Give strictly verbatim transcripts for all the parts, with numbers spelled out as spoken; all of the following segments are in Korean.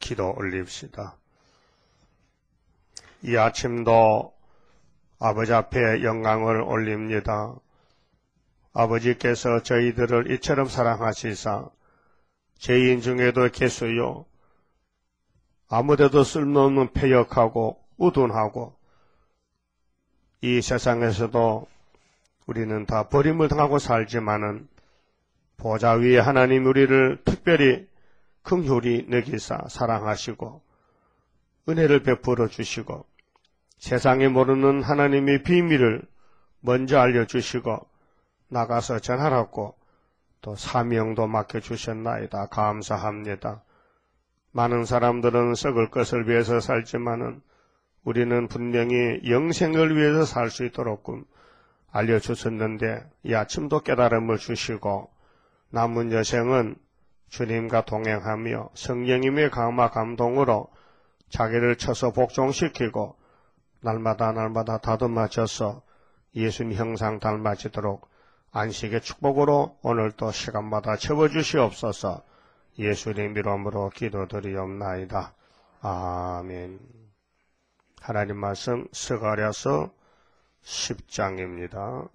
기도 올립시다. 이 아침도 아버지 앞에 영광을 올립니다. 아버지께서 저희들을 이처럼 사랑하시사 죄인 중에도 개수요 아무데도 쓸모없는 패역하고 우둔하고 이 세상에서도 우리는 다 버림을 당하고 살지만은 보좌 위에 하나님 우리를 특별히 긍휼히 여기사 사랑하시고 은혜를 베풀어 주시고 세상에 모르는 하나님의 비밀을 먼저 알려주시고 나가서 전하라고 또 사명도 맡겨주셨나이다. 감사합니다. 많은 사람들은 썩을 것을 위해서 살지만은 우리는 분명히 영생을 위해서 살 수 있도록 알려주셨는데 이 아침도 깨달음을 주시고 남은 여생은 주님과 동행하며 성령님의 강화 감동으로 자기를 쳐서 복종시키고 날마다 날마다 다듬어져서 예수님 형상 닮아지도록 안식의 축복으로 오늘도 시간마다 채워주시옵소서. 예수님 이름으로 기도드리옵나이다. 아멘. 하나님 말씀 스가랴서 십 장입니다.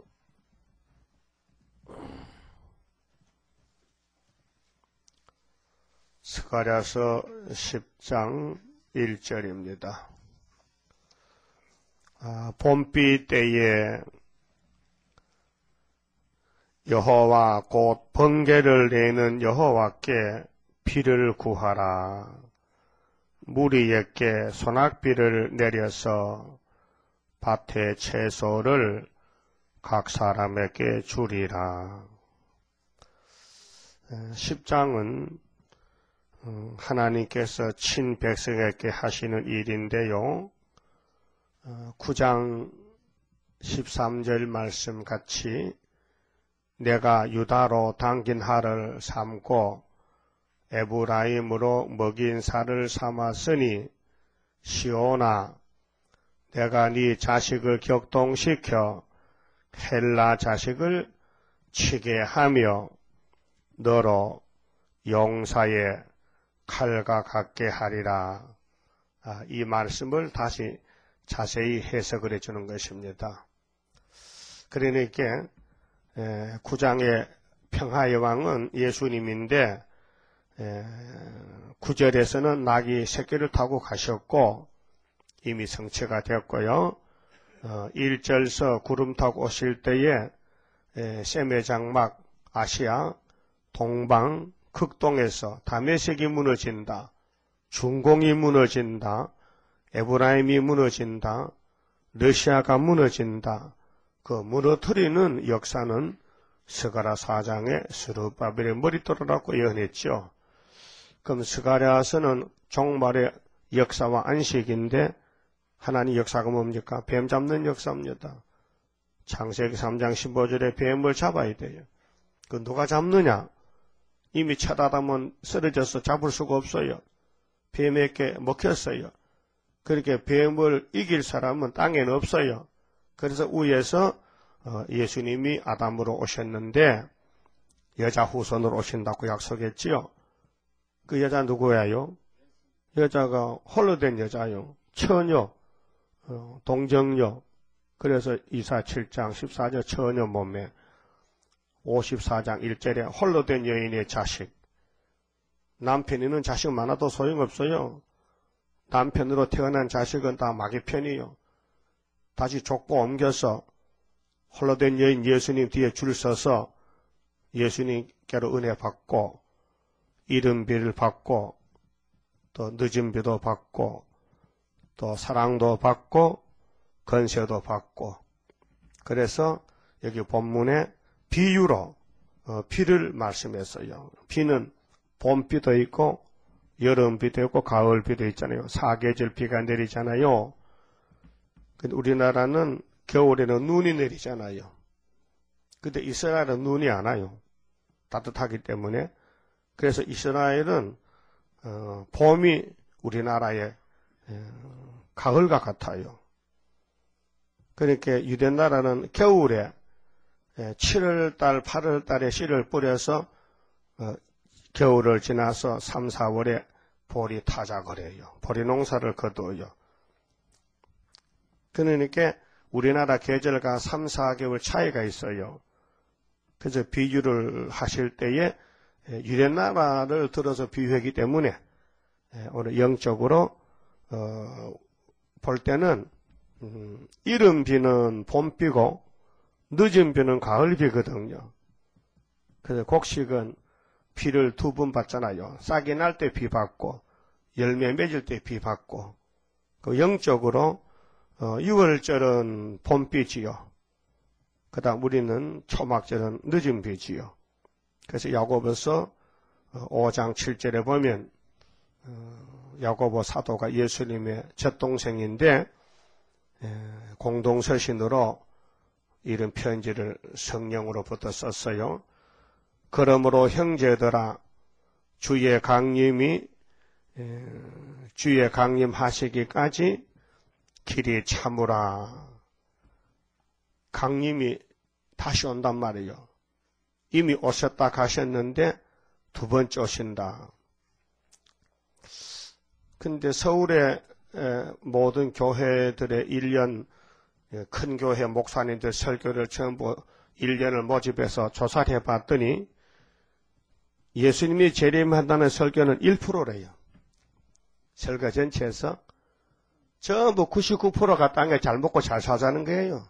스가랴서 십 장 일 절입니다. 아, 봄비 때에 여호와 곧 번개를 내는 여호와께 비를 구하라. 무리에게 소낙비를 내려서 밭의 채소를 각 사람에게 주리라. 십 장은 하나님께서 친 백성에게 하시는 일인데요. 구 장 십삼 절 말씀 같이 내가 유다로 당긴 할을 삼고 에브라임으로 먹인 살을 삼았으니 시온아 내가 네 자식을 격동시켜 헬라 자식을 치게 하며 너로 용사의 칼과 같게 하리라. 아, 이 말씀을 다시 자세히 해석을 해주는 것입니다. 그러니까 구 장의 평화의 왕은 예수님인데 구 절에서는 낙이 새끼를 타고 가셨고 이미 성취가 되었고요. 일 절서 구름 타고 오실 때에 셈의 장막 아시아 동방 극동에서 다메섹이 무너진다. 중공이 무너진다. 에브라임이 무너진다. 러시아가 무너진다. 그 무너뜨리는 역사는 스가랴 사 장에 스룹바벨의 머릿돌이라고 예언했죠. 그럼 스가랴서는 종말의 역사와 안식인데 하나님 역사가 뭡니까? 뱀 잡는 역사입니다. 창세기 삼 장 십오 절에 뱀을 잡아야 돼요. 그 누가 잡느냐? 이미 첫 아담은 쓰러져서 잡을 수가 없어요. 뱀에게 먹혔어요. 그렇게 뱀을 이길 사람은 땅에는 없어요. 그래서 위에서 예수님이 아담으로 오셨는데 여자 후손으로 오신다고 약속했지요. 그 여자 누구예요? 여자가 홀로 된 여자요. 처녀, 동정녀. 그래서 이사 칠 장 십사 절 처녀 몸매, 오십사 장 일 절에 홀로 된 여인의 자식. 남편이는 자식 많아도 소용없어요. 남편으로 태어난 자식은 다 마귀 편이요. 다시 족보 옮겨서 홀로 된 여인 예수님 뒤에 줄 서서 예수님께로 은혜 받고 이른비를 받고 또 늦은 비도 받고 또 사랑도 받고 건세도 받고 그래서 여기 본문에 비유로 어, 비를 말씀했어요. 비는 봄비도 있고 여름비도 있고 가을비도 있잖아요. 사계절 비가 내리잖아요. 근데 우리나라는 겨울에는 눈이 내리잖아요. 근데 이스라엘은 눈이 안 와요. 따뜻하기 때문에. 그래서 이스라엘은 어, 봄이 우리나라의 어, 가을과 같아요. 그러니까 유대 나라는 겨울에 칠월달, 팔월달에 씨를 뿌려서 어, 겨울을 지나서 삼, 사월에 보리 타작거려요. 보리 농사를 거두어요. 그러니까 우리나라 계절과 삼, 사 개월 차이가 있어요. 그래서 비유를 하실 때에 유대나라를 들어서 비유하기 때문에 오늘 영적으로 어, 볼 때는 음, 이른 비는 봄비고 늦은 비는 가을비거든요. 그래서 곡식은 비를 두 번 받잖아요. 싹이 날 때 비 받고 열매 맺을 때 비 받고 그 영적으로 어, 유월절은 봄비지요. 그 다음 우리는 초막절은 늦은 비지요. 그래서 야고보서 오 장 칠 절에 보면 어, 야고보 사도가 예수님의 젖동생인데 공동서신으로 이런 편지를 성령으로부터 썼어요. 그러므로 형제들아 주의 강림이 주의 강림하시기까지 길이 참으라. 강림이 다시 온단 말이에요. 이미 오셨다 가셨는데 두 번째 오신다. 근데 서울의 모든 교회들의 일 년 큰 교회 목사님들 설교를 전부 일 년을 모집해서 조사를 해봤더니 예수님이 재림한다는 설교는 일 퍼센트래요. 설교 전체에서 전부 구십구 퍼센트가 땅에 잘 먹고 잘 사자는 거예요.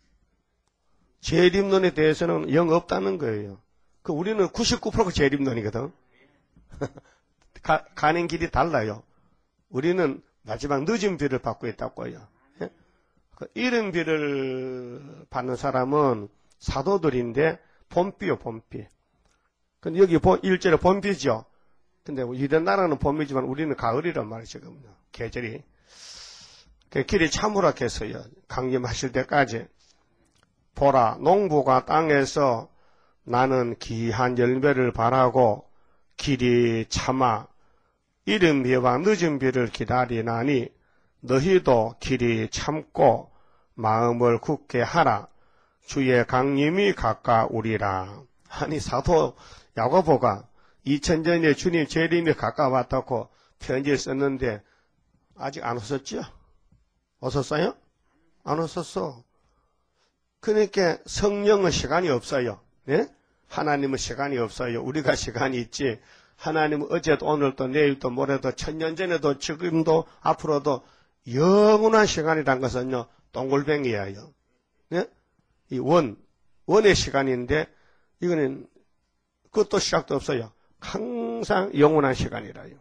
재림론에 대해서는 영 없다는 거예요. 그 우리는 구십구 퍼센트가 재림론이거든. 가, 가는 길이 달라요. 우리는 마지막 늦은 비를 받고 있다고요. 예? 그 이른 비를 받는 사람은 사도들인데 봄비요, 봄비. 근데 여기 일 절에 봄비죠. 근데 이런 나라는 봄이지만 우리는 가을이란 말이죠. 계절이. 그 길이 참으라 했어요. 강림하실 때까지. 보라, 농부가 땅에서 나는 귀한 열매를 바라고 길이 참아 이른 비와 늦은 비를 기다리나니 너희도 길이 참고 마음을 굳게 하라. 주의 강림이 가까우리라. 아니 사도 야고보가 이천 년에 주님 재림이 가까웠다고 편지를 썼는데 아직 안 오셨죠? 오셨어요? 안 오셨어. 그러니까 성령은 시간이 없어요. 네? 하나님은 시간이 없어요. 우리가 시간이 있지. 하나님은 어제도 오늘도 내일도 모레도 천년 전에도 지금도 앞으로도 영원한 시간이란 것은요. 동글뱅이예요. 네? 이 원, 원의 시간인데 이거는 끝도 시작도 없어요. 항상 영원한 시간이라요.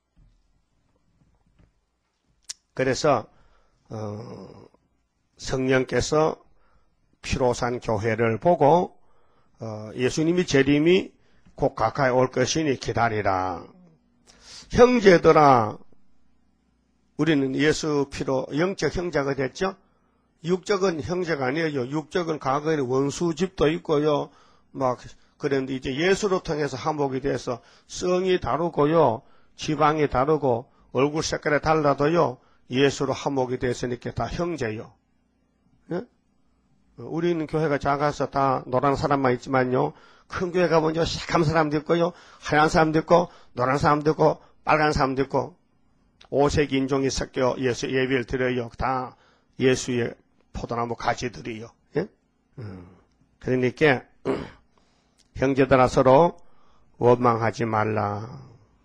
그래서 어, 성령께서 피로 산 교회를 보고 어, 예수님이 재림이 곧 가까이 올 것이니 기다리라. 형제들아, 우리는 예수 피로 영적 형제가 됐죠? 육적은 형제가 아니에요. 육적은 과거에는 원수집도 있고요. 막 그런데 이제 예수로 통해서 화목이 돼서 성이 다르고요. 지방이 다르고 얼굴 색깔이 달라도요. 예수로 화목이 됐으니까 다 형제요. 예? 우리는 교회가 작아서 다 노란 사람만 있지만요. 큰 교회 가보면 새까만 사람도 있고요. 하얀 사람도 있고 노란 사람도 있고 빨간 사람도 있고 오색 인종이 섞여 예수 예배를 드려요. 다 예수의 포도나무 가지들이요. 예? 음. 그러니까 형제들아 서로 원망하지 말라.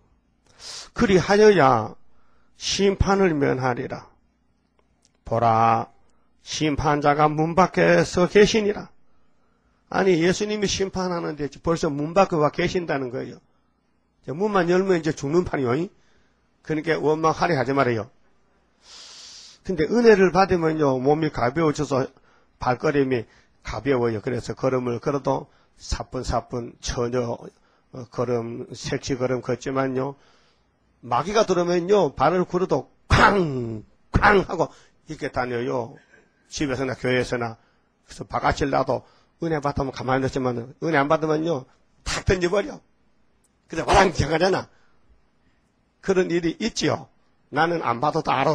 그리하여야 심판을 면하리라. 보라, 심판자가 문 밖에 서 계시니라. 아니 예수님이 심판하는데 벌써 문 밖에 와 계신다는 거예요. 문만 열면 이제 죽는 판이요. 그러니까 원망하려 하지 말아요. 근데 은혜를 받으면요 몸이 가벼워져서 발걸음이 가벼워요. 그래서 걸음을 걸어도 사뿐사뿐 전혀 걸음 색시 걸음 걷지만요 마귀가 들어오면요 발을 굴어도 쾅! 쾅! 하고 이렇게 다녀요. 집에서나 교회에서나. 그래서 바깥을 놔도 은혜 받으면 가만히 있지만 은혜 안 받으면요 탁 던져버려. 그래서 와랑 정하잖아. 그런 일이 있지요. 나는 안 받아도 알아.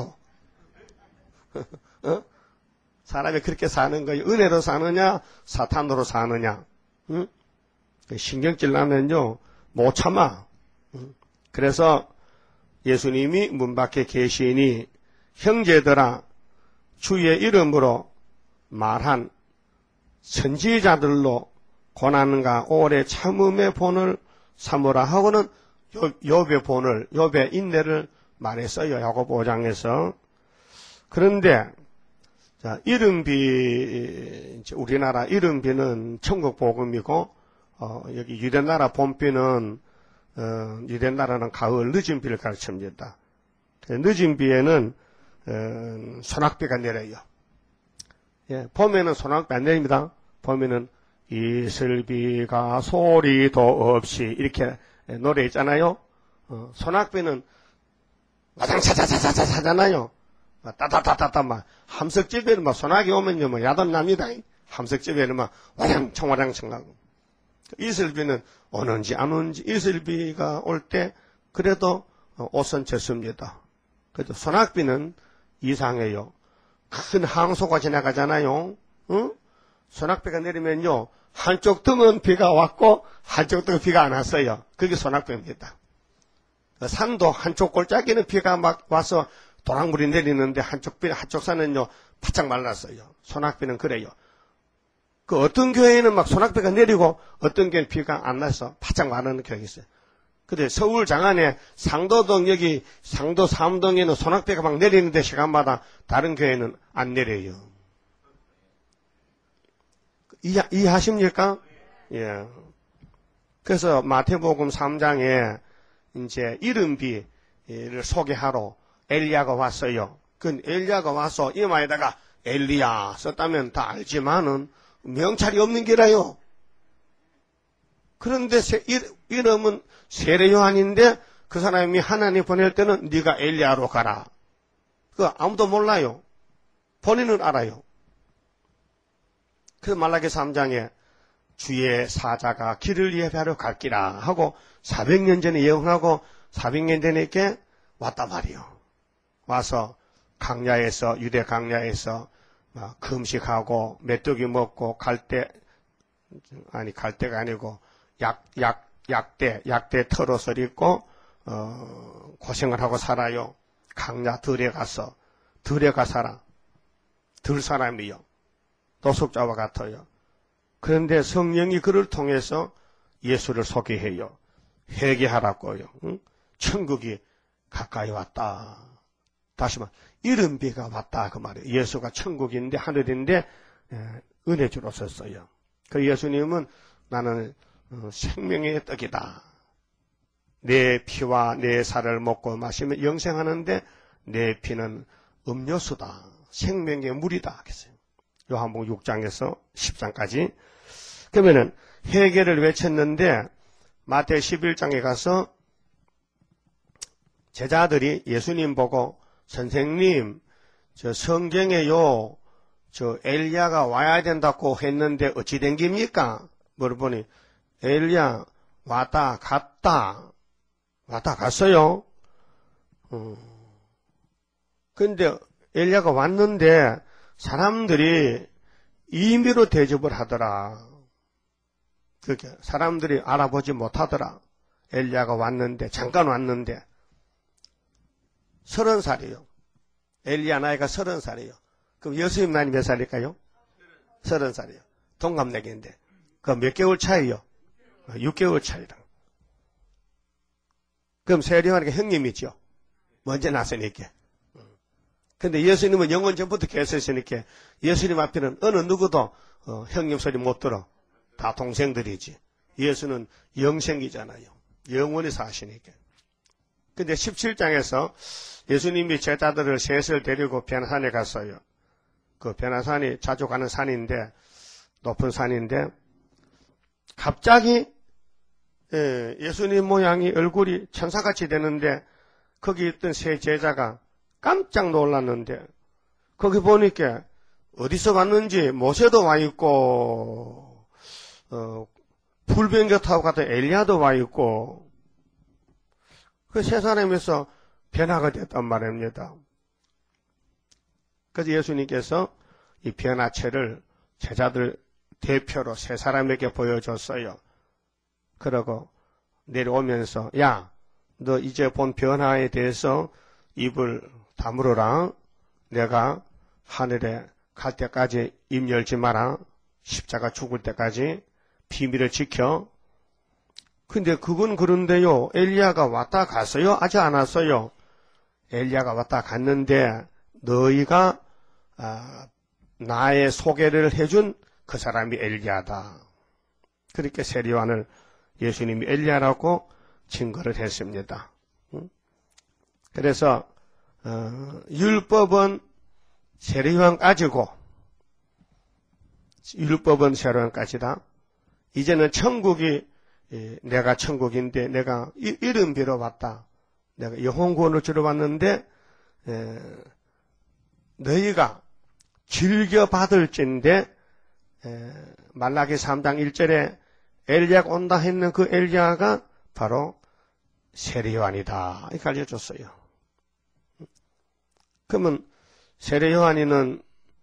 어? 사람이 그렇게 사는 거예요. 은혜로 사느냐 사탄으로 사느냐. 응? 신경질 나면요 못 참아. 응? 그래서 예수님이 문 밖에 계시니 형제들아 주의 이름으로 말한 선지자들로 고난과 오래 참음의 본을 삼으라 하고는 욥의 본을, 욥의 인내를 말했어요. 야고보 오 장에서. 그런데 자, 이른비, 우리나라 이른비는 천국 복음이고, 어, 여기 유대나라 본비는, 어, 유대나라는 가을 늦은 비를 가르칩니다. 늦은 비에는, 어, 소낙비가 내려요. 예, 봄에는 소낙비 안 내립니다. 봄에는 이슬비가 소리도 없이, 이렇게 노래 있잖아요. 어, 소낙비는 와장차차차차차 하잖아요. 따다다다다 막 함석집에는 막 소나기 오면요 뭐 야단 납니다. 함석집에는 막 와장청 와장청 나고. 이슬비는 오는지 안 오는지 이슬비가 올 때 그래도 옷은 젖습니다. 그래도 소낙비는 이상해요. 큰 항소가 지나가잖아요. 응? 소낙비가 내리면요 한쪽 등은 비가 왔고 한쪽 등은 비가 안 왔어요. 그게 소낙비입니다. 산도 한쪽 골짜기는 비가 막 와서 도랑물이 내리는데 한쪽 비, 한쪽 산은요, 바짝 말랐어요. 소낙비는 그래요. 그 어떤 교회에는 막 소낙비가 내리고 어떤 교회는 비가 안 나서 바짝 마르는 교회가 있어요. 근데 서울 장안에 상도동 여기 상도 삼동에는 소낙비가 막 내리는데 시간마다 다른 교회는 안 내려요. 이해, 이해하십니까? 예. 그래서 마태복음 삼 장에 이제 이른비를 소개하러 엘리야가 왔어요. 그 엘리야가 와서 이마에다가 엘리야 썼다면 다 알지만은 명찰이 없는 게라요. 그런데 세, 이름은 세례요한인데 그 사람이 하나님 보낼 때는 네가 엘리야로 가라. 그거 아무도 몰라요. 본인은 알아요. 그래서 말라기 삼 장에 주의 사자가 길을 예배하러 갈기라 하고 사백 년 전에 예언하고 사백 년 전에 이렇게 왔단 말이요. 와서 강야에서 유대 강야에서 금식하고 메뚜기 먹고 갈대 아니 갈대가 아니고 약 약 약대 약대 털옷을 입고 어, 고생을 하고 살아요. 강야 들에 가서 들에 가 살아 들 사람이요. 노숙자와 같아요. 그런데 성령이 그를 통해서 예수를 소개해요. 회개하라고요. 응? 천국이 가까이 왔다. 다시 말, 이른비가 왔다 그 말이에요. 예수가 천국인데 하늘인데 은혜주로 섰어요. 그 예수님은 나는 생명의 떡이다. 내 피와 내 살을 먹고 마시면 영생하는데 내 피는 음료수다. 생명의 물이다. 그랬어요. 요한복음 육 장에서 십 장까지. 그러면은 회개를 외쳤는데 마태 십일 장에 가서 제자들이 예수님 보고 선생님, 저 성경에요, 저 엘리야가 와야 된다고 했는데 어찌 된 겁니까? 물어보니 엘리야 왔다 갔다 왔다 갔어요. 어. 근데 엘리야가 왔는데 사람들이 임의로 대접을 하더라. 그렇게 사람들이 알아보지 못하더라. 엘리야가 왔는데 잠깐 왔는데 서른 살이에요. 엘리야 나이가 서른 살이에요. 그럼 예수님 나이 몇 살일까요? 서른 살이에요. 동갑내기인데. 그 몇 개월 차이요? 육 개월 차이다. 그럼 세례요한이 형님이죠. 먼저 났으니까. 근데 예수님은 영원 전부터 계셨으니까 예수님 앞에는 어느 누구도 어, 형님 소리 못 들어. 다 동생들이지. 예수는 영생이잖아요. 영원히 사시니까. 근데 십칠 장에서 예수님이 제자들을 셋을 데리고 변화산에 갔어요. 그 변화산이 자주 가는 산인데 높은 산인데 갑자기 예수님 모양이 얼굴이 천사같이 되는데 거기 있던 세 제자가 깜짝 놀랐는데 거기 보니까 어디서 왔는지 모세도 와 있고 어, 불변교 타고 갔던 엘리야도 와 있고 그 세 사람에서 변화가 됐단 말입니다. 그래서 예수님께서 이 변화체를 제자들 대표로 세 사람에게 보여줬어요. 그러고 내려오면서 야 너 이제 본 변화에 대해서 입을 다물어라. 내가 하늘에 갈 때까지 입 열지 마라. 십자가 죽을 때까지 비밀을 지켜. 근데 그건 그런데요. 엘리야가 왔다 갔어요? 아직 안 왔어요. 엘리야가 왔다 갔는데 너희가 아, 나의 소개를 해준 그 사람이 엘리야다. 그렇게 세례요한을 예수님이 엘리야라고 증거를 했습니다. 그래서 어, 율법은 세례요한 까지고 율법은 세례요한까지다. 이제는 천국이 내가 천국인데 내가 이름 빌어 왔다. 내가 영혼구원을 주러 왔는데 에, 너희가 즐겨 받을진데 에, 말라기 삼 장 일 절에 엘리야가 온다 했는 그 엘리야가 바로 세례요한이다. 이렇게 알려줬어요. 그러면 세례요한이는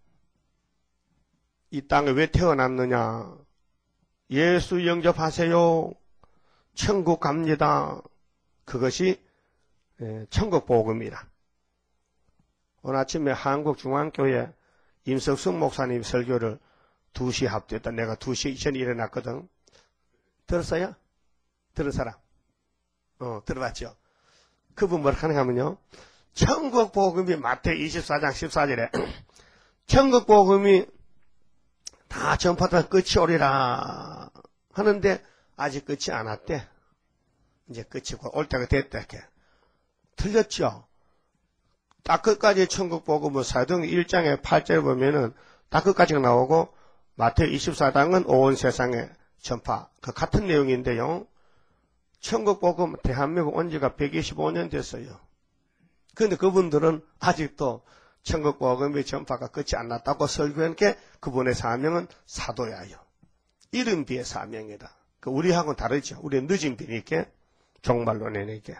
이 땅에 왜 태어났느냐? 예수 영접하세요. 천국 갑니다. 그것이 천국 복음이라. 오늘 아침에 한국중앙교회 임석순 목사님 설교를 두 시 합됐다. 내가 두 시 이전에 일어났거든. 들었어요? 들은 사람? 어, 들어봤죠? 그분 뭐라 하는가 하면요. 천국 복음이 마태복음 이십사 장 십사 절에 천국 복음이 다 전파되면 끝이 오리라 하는데 아직 끝이 안 왔대. 이제 끝이고 올 때가 됐다 이렇게. 틀렸죠? 딱 끝까지 천국 복음은 사도행전 일 장에 팔 절 보면은 딱 끝까지가 나오고 마태복음 이십사 장은 온 세상에 전파. 그 같은 내용인데요. 천국 복음 대한민국 온 지가 백이십오 년 됐어요. 그런데 그분들은 아직도 천국 복음의 전파가 끝이 안 났다고 설교한 게 그분의 사명은 사도야요. 이른 비의 사명이다. 그 우리하고는 다르죠. 우리는 늦은 비니까 종말로 내니까.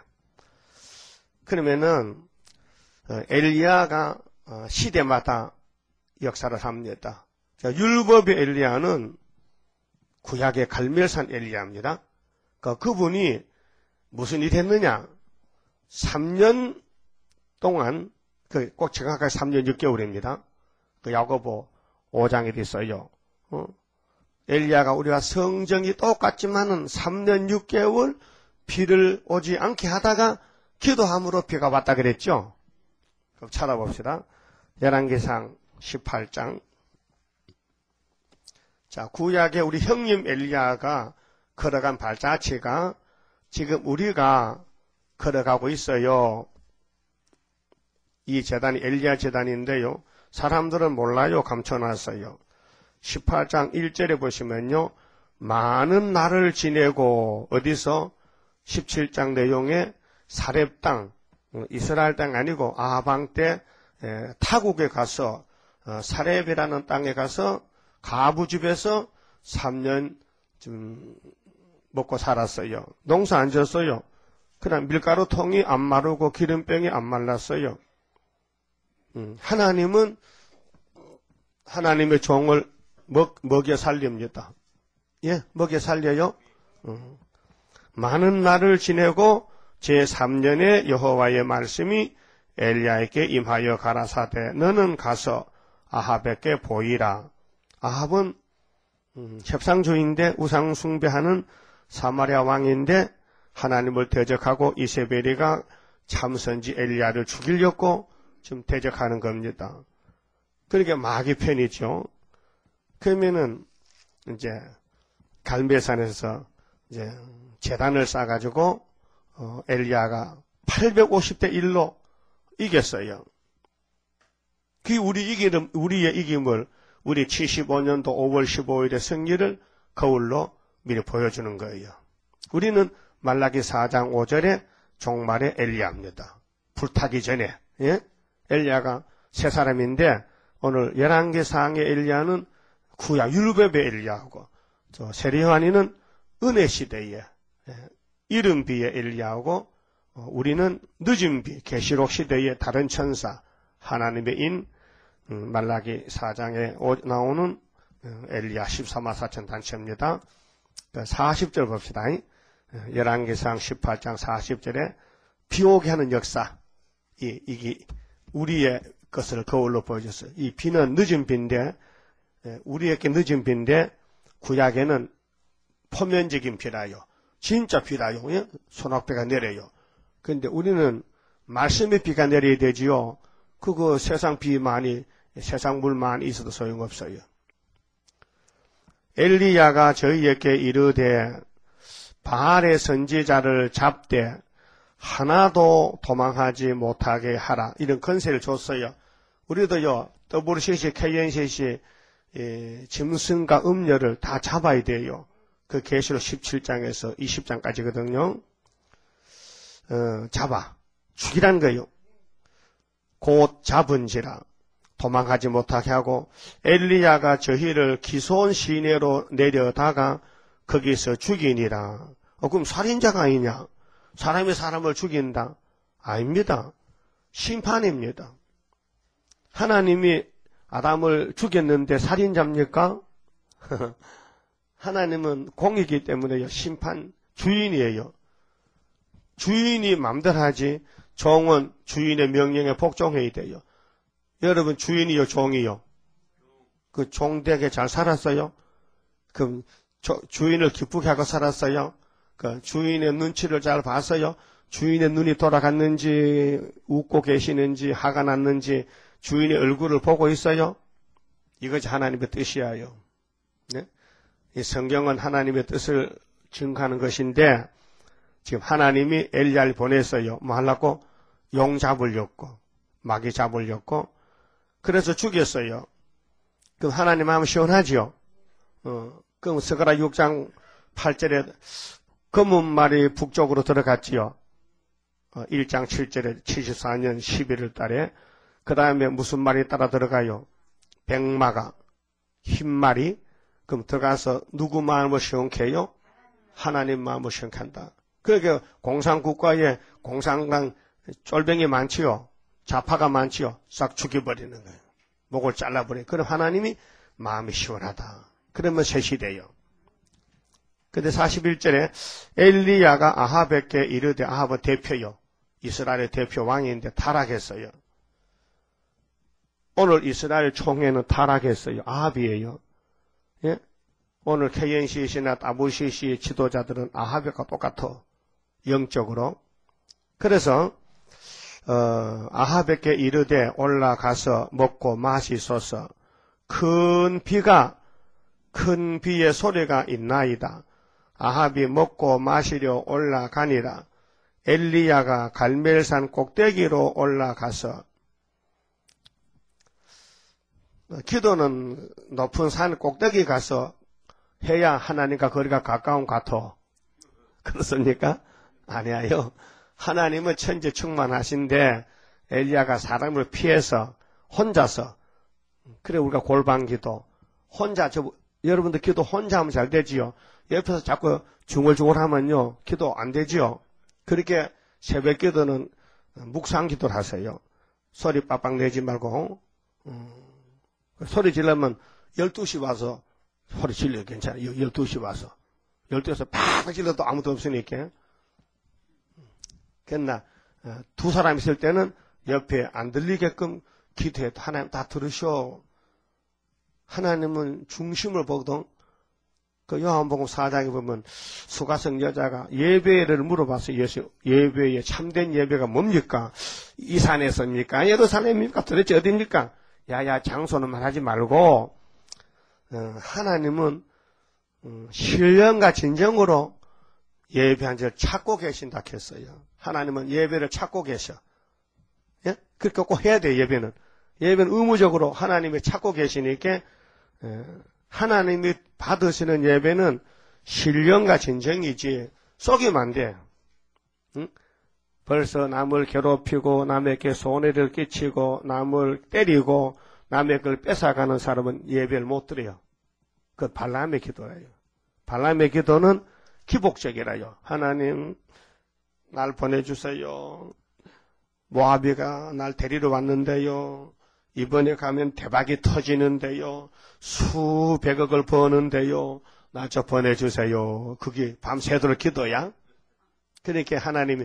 그러면은 엘리야가 시대마다 역사를 합니다. 율법의 엘리야는 구약의 갈멜산 엘리야입니다. 그분이 무슨 일이 했느냐? 삼 년 동안, 그 꼭 정확하게 삼 년 육 개월입니다. 그 야고보 오 장에 있어요. 어? 엘리야가 우리가 성정이 똑같지만은 삼 년 육 개월 비를 오지 않게 하다가 기도함으로 비가 왔다 그랬죠. 그럼 찾아봅시다. 열왕기상 십팔 장. 자, 구약의 우리 형님 엘리야가 걸어간 발자취가 지금 우리가 걸어가고 있어요. 이 제단이 엘리야 제단인데요. 사람들은 몰라요. 감춰놨어요. 십팔 장 일 절에 보시면요. 많은 날을 지내고 어디서 십칠 장 내용에 사렙 땅, 이스라엘 땅 아니고 아방 때 타국에 가서 사렙이라는 땅에 가서 가부집에서 삼 년 좀 먹고 살았어요. 농사 안 졌어요. 그냥 밀가루통이 안 마르고 기름병이 안 말랐어요. 음, 하나님은 하나님의 종을 먹, 먹여 살립니다. 예, 먹여 살려요. 음. 많은 날을 지내고 제삼 년에 여호와의 말씀이 엘리야에게 임하여 가라사대 너는 가서 아합에게 보이라. 아합은 음, 협상주의인데 우상 숭배하는 사마리아 왕인데 하나님을 대적하고 이세벨이가 참선지 엘리야를 죽이려고 지금 대적하는 겁니다. 그러니까 마귀 편이죠. 그러면은 이제 갈멜산에서 이제 제단을 쌓아가지고 어, 엘리야가 팔백오십 대 일로 이겼어요. 그 우리 이기는 우리의 이김을 우리 칠십오 년도 오월 십오일의 승리를 거울로 미리 보여주는 거예요. 우리는 말라기 사 장 오 절에 종말의 엘리야입니다. 불타기 전에 예? 엘리야가 세 사람인데 오늘 열왕기상의 엘리야는 구약 율법의 엘리야하고 저 세례요한이는 은혜 시대의 예, 이른 비의 엘리야하고 어, 우리는 늦은 비 계시록 시대의 다른 천사 하나님의 인 음, 말라기 사 장에 오, 나오는 음, 엘리야 십삼만 사천 단체입니다. 사십 절 봅시다. 열왕기상 십팔 장 사십 절에 비오게 하는 역사, 이, 이게 우리의 것을 거울로 보여줬어요. 이 비는 늦은 비인데, 우리에게 늦은 비인데, 구약에는 포면적인 비라요. 진짜 비라요. 예? 소낙비가 내려요. 그런데 우리는 말씀의 비가 내려야 되지요. 그거 세상 비 많이, 세상 물 많이 있어도 소용없어요. 엘리야가 저희에게 이르되 바알의 선지자를 잡되 하나도 도망하지 못하게 하라. 이런 건세를 줬어요. 우리도요, 더블유씨씨, 케이엔씨씨, 예, 짐승과 음녀를 다 잡아야 돼요. 그 계시록 십칠 장에서 이십 장까지거든요. 어, 잡아. 죽이란 거예요. 곧 잡은지라. 도망가지 못하게 하고 엘리야가 저희를 기손 시내로 내려다가 거기서 죽이니라. 어, 그럼 살인자가 아니냐? 사람이 사람을 죽인다? 아닙니다. 심판입니다. 하나님이 아담을 죽였는데 살인자입니까? 하나님은 공이기 때문에요. 심판 주인이에요. 주인이 맘대로 하지 종은 주인의 명령에 복종해야 돼요. 여러분 주인이요 종이요? 그 종되게 잘 살았어요? 그 주인을 기쁘게 하고 살았어요? 그 주인의 눈치를 잘 봤어요? 주인의 눈이 돌아갔는지 웃고 계시는지 화가 났는지 주인의 얼굴을 보고 있어요? 이것이 하나님의 뜻이에요. 네? 이 성경은 하나님의 뜻을 증거하는 것인데 지금 하나님이 엘리야를 보냈어요. 뭐 하려고? 용 잡으려고 마귀 잡으려고 그래서 죽였어요. 그럼 하나님 하면 시원하죠? 어, 그럼 스가랴 육 장 팔 절에 검은 말이 북쪽으로 들어갔지요. 어, 일 장 칠 절에 칠십사 년 십일월 달에 그 다음에 무슨 말이 따라 들어가요? 백마가 흰말이 그럼 들어가서 누구 마음을 시원케 해요? 하나님 마음을 시원케 한다. 그러니까 공산국가에 공산당 쫄병이 많지요. 좌파가 많지요. 싹 죽여버리는 거예요. 목을 잘라버려요. 그럼 하나님이 마음이 시원하다. 그러면 셋이 돼요. 근데 사십일 절에 엘리야가 아합에게 이르되 아합은 대표요. 이스라엘의 대표 왕인데 타락했어요. 오늘 이스라엘 총회는 타락했어요. 아합이에요. 예? 오늘 케이엔씨씨나 더블유씨씨 지도자들은 아합과 똑같아. 영적으로. 그래서 어, 아합에게 이르되 올라가서 먹고 마시소서. 큰 비가 큰 비의 소리가 있나이다. 아합이 먹고 마시려 올라가니라. 엘리야가 갈멜산 꼭대기로 올라가서 기도는 높은 산 꼭대기 가서 해야 하나님과 거리가 가까운 같아. 그렇습니까? 아니에요. 하나님은 천지 충만하신데 엘리야가 사람을 피해서 혼자서 그래 우리가 골방기도 혼자 저 여러분들 기도 혼자 하면 잘 되지요. 옆에서 자꾸 중얼중얼 하면요 기도 안 되지요. 그렇게 새벽 기도는 묵상 기도를 하세요. 소리 빡빡 내지 말고 음, 소리 지르면 열두 시 와서 소리 질러 괜찮아요. 열두 시 와서 열두 시에서 팍 질러도 아무도 없으니까. 그러나 두 사람 있을 때는 옆에 안 들리게끔 기도해도 하나님 다 들으셔. 하나님은 중심을 보거든. 그 요한복음 사 장에 보면 수가성 여자가 예배를 물어봤어요. 예수 예배의 참된 예배가 뭡니까? 이 산에서입니까? 예루살렘입니까? 도대체 어디입니까? 야야 장소는 말하지 말고 어, 하나님은 어, 신령과 진정으로 예배한 자를 찾고 계신다 했어요. 하나님은 예배를 찾고 계셔. 예? 그렇게 꼭 해야 돼요. 예배는. 예배는 의무적으로 하나님이 찾고 계시니까 예, 하나님이 받으시는 예배는 신령과 진정이지 속이면 안 돼. 응? 벌써 남을 괴롭히고 남에게 손해를 끼치고 남을 때리고 남의 걸 뺏어가는 사람은 예배를 못 드려요. 그 발람의 기도예요. 발람의 기도는 기복적이라요. 하나님 날 보내주세요. 모아비가 날 데리러 왔는데요. 이번에 가면 대박이 터지는데요. 수백억을 버는데요. 나 저 보내주세요. 그게 밤새도록 기도야. 그러니까 하나님이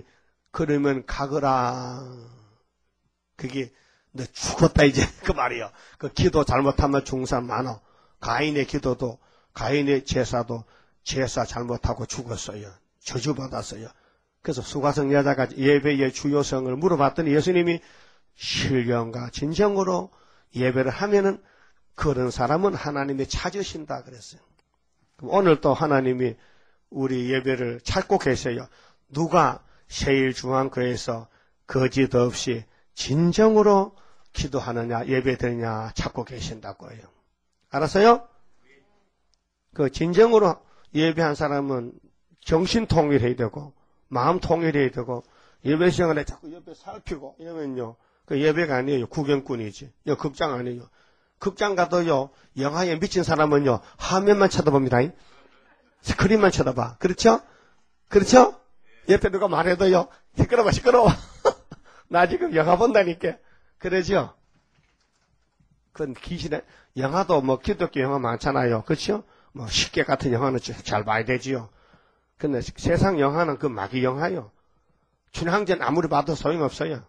그러면 가거라. 그게 너 죽었다 이제 그 말이요. 그 기도 잘못하면 죽는 사람 많아. 가인의 기도도 가인의 제사도 제사 잘못하고 죽었어요. 저주받았어요. 그래서 수가성 여자가 예배의 주요성을 물어봤더니 예수님이 신령과 진정으로 예배를 하면은 그런 사람은 하나님이 찾으신다 그랬어요. 오늘 또 하나님이 우리 예배를 찾고 계세요. 누가 세일중앙교회에서 거짓 없이 진정으로 기도하느냐 예배드리냐 찾고 계신다고 해요. 알았어요? 그 진정으로 예배한 사람은 정신 통일해야 되고 마음 통일해야 되고 예배 시간에 자꾸 옆에 살피고 이러면요 그 예배가 아니에요. 구경꾼이지. 이거 극장 아니에요. 극장 가도요 영화에 미친 사람은요 화면만 쳐다봅니다. 스크린만 쳐다봐. 그렇죠? 그렇죠? 옆에 누가 말해도요 시끄러워 시끄러워. 나 지금 영화 본다니까. 그러죠? 그건 귀신의 영화도 뭐 기독교 영화 많잖아요. 그렇죠? 뭐 쉽게 같은 영화는 잘 봐야 되지요. 근데 세상 영화는 그 마귀 영화요. 춘향전 아무리 봐도 소용없어요.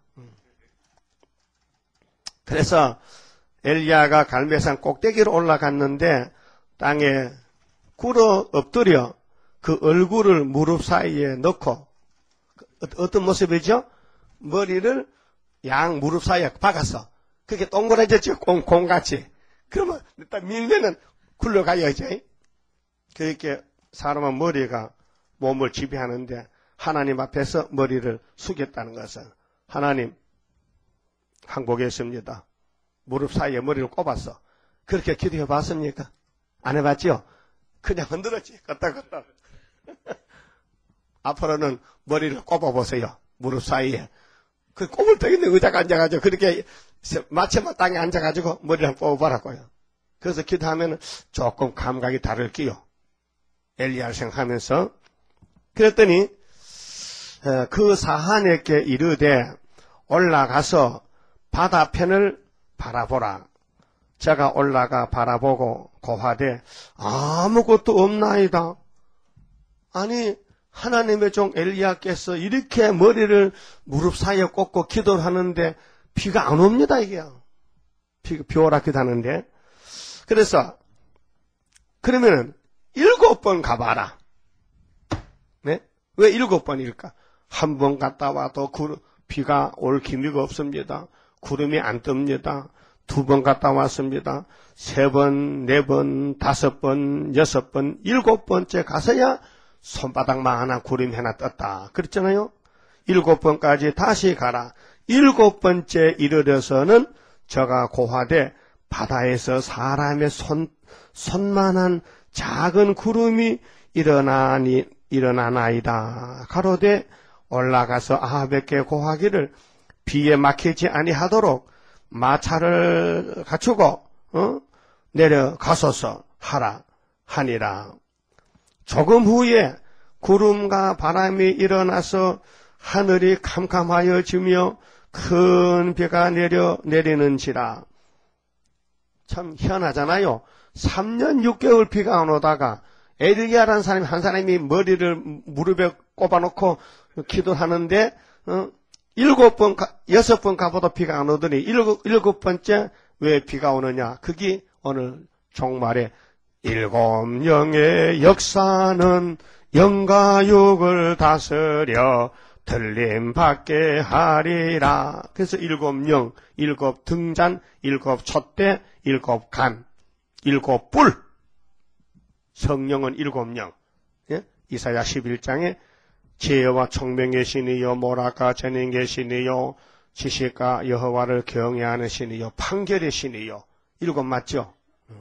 그래서 엘리야가 갈멜산 꼭대기로 올라갔는데 땅에 꿇어 엎드려 그 얼굴을 무릎 사이에 넣고 어떤 모습이죠? 머리를 양 무릎 사이에 박았어. 그게 동그라졌죠? 공, 공같이. 그러면 일단 밀면은 굴러가야죠. 그렇게 사람은 머리가 몸을 지배하는데 하나님 앞에서 머리를 숙였다는 것은 하나님 항복했습니다. 무릎 사이에 머리를 꼽았어. 그렇게 기도해 봤습니까? 안 해봤죠? 그냥 흔들었지. 껐다껐다. 앞으로는 머리를 꼽아보세요. 무릎 사이에. 그 꼽을 때 있는 의자가 앉아가지고 그렇게 마침만 땅에 앉아가지고 머리를 한번 뽑아보라고요. 그래서 기도하면 조금 감각이 다를게요. 엘리야를 생각하면서. 그랬더니 그 사한에게 이르되 올라가서 바다편을 바라보라. 제가 올라가 바라보고 고하되 아무것도 없나이다. 아니 하나님의 종 엘리야께서 이렇게 머리를 무릎 사이에 꽂고 기도를 하는데 비가 안 옵니다 이게. 비, 비 오라 기도하는데. 그래서 그러면은 일곱 번 가봐라. 네? 왜 일곱 번일까? 한 번 갔다 와도 구, 비가 올 기미가 없습니다. 구름이 안 뜹니다. 두 번 갔다 왔습니다. 세 번, 네 번, 다섯 번, 여섯 번, 일곱 번째 가서야 손바닥만한 구름이 하나 떴다. 그랬잖아요. 일곱 번까지 다시 가라. 일곱 번째 이르러서는 저가 고하되 바다에서 사람의 손, 손만한 작은 구름이 일어나니, 일어나나이다. 가로되 올라가서 아합에게 고하기를 비에 막히지 아니하도록 마차를 갖추고 어? 내려가소서 하라 하니라. 조금 후에 구름과 바람이 일어나서 하늘이 캄캄하여지며 큰 비가 내려 내리는지라. 참 희한하잖아요. 삼 년 육 개월 비가 안 오다가 엘리야라는 사람이 한 사람이 머리를 무릎에 꼽아놓고 기도하는데 어? 일곱 번, 여섯 번 가보다 비가 안 오더니 일곱, 일곱 번째 왜 비가 오느냐. 그게 오늘 종말에 일곱 영의 역사는 영과 육을 다스려 틀림받게 하리라. 그래서 일곱 영, 일곱 등잔, 일곱 촛대, 일곱 간, 일곱 뿔. 성령은 일곱 영. 예? 이사야 십일 장에 지혜와 총명의 신이요 모라가 전능의 신이요 지식과 여호와를 경외하는 신이요 판결의 신이요. 일곱 맞죠?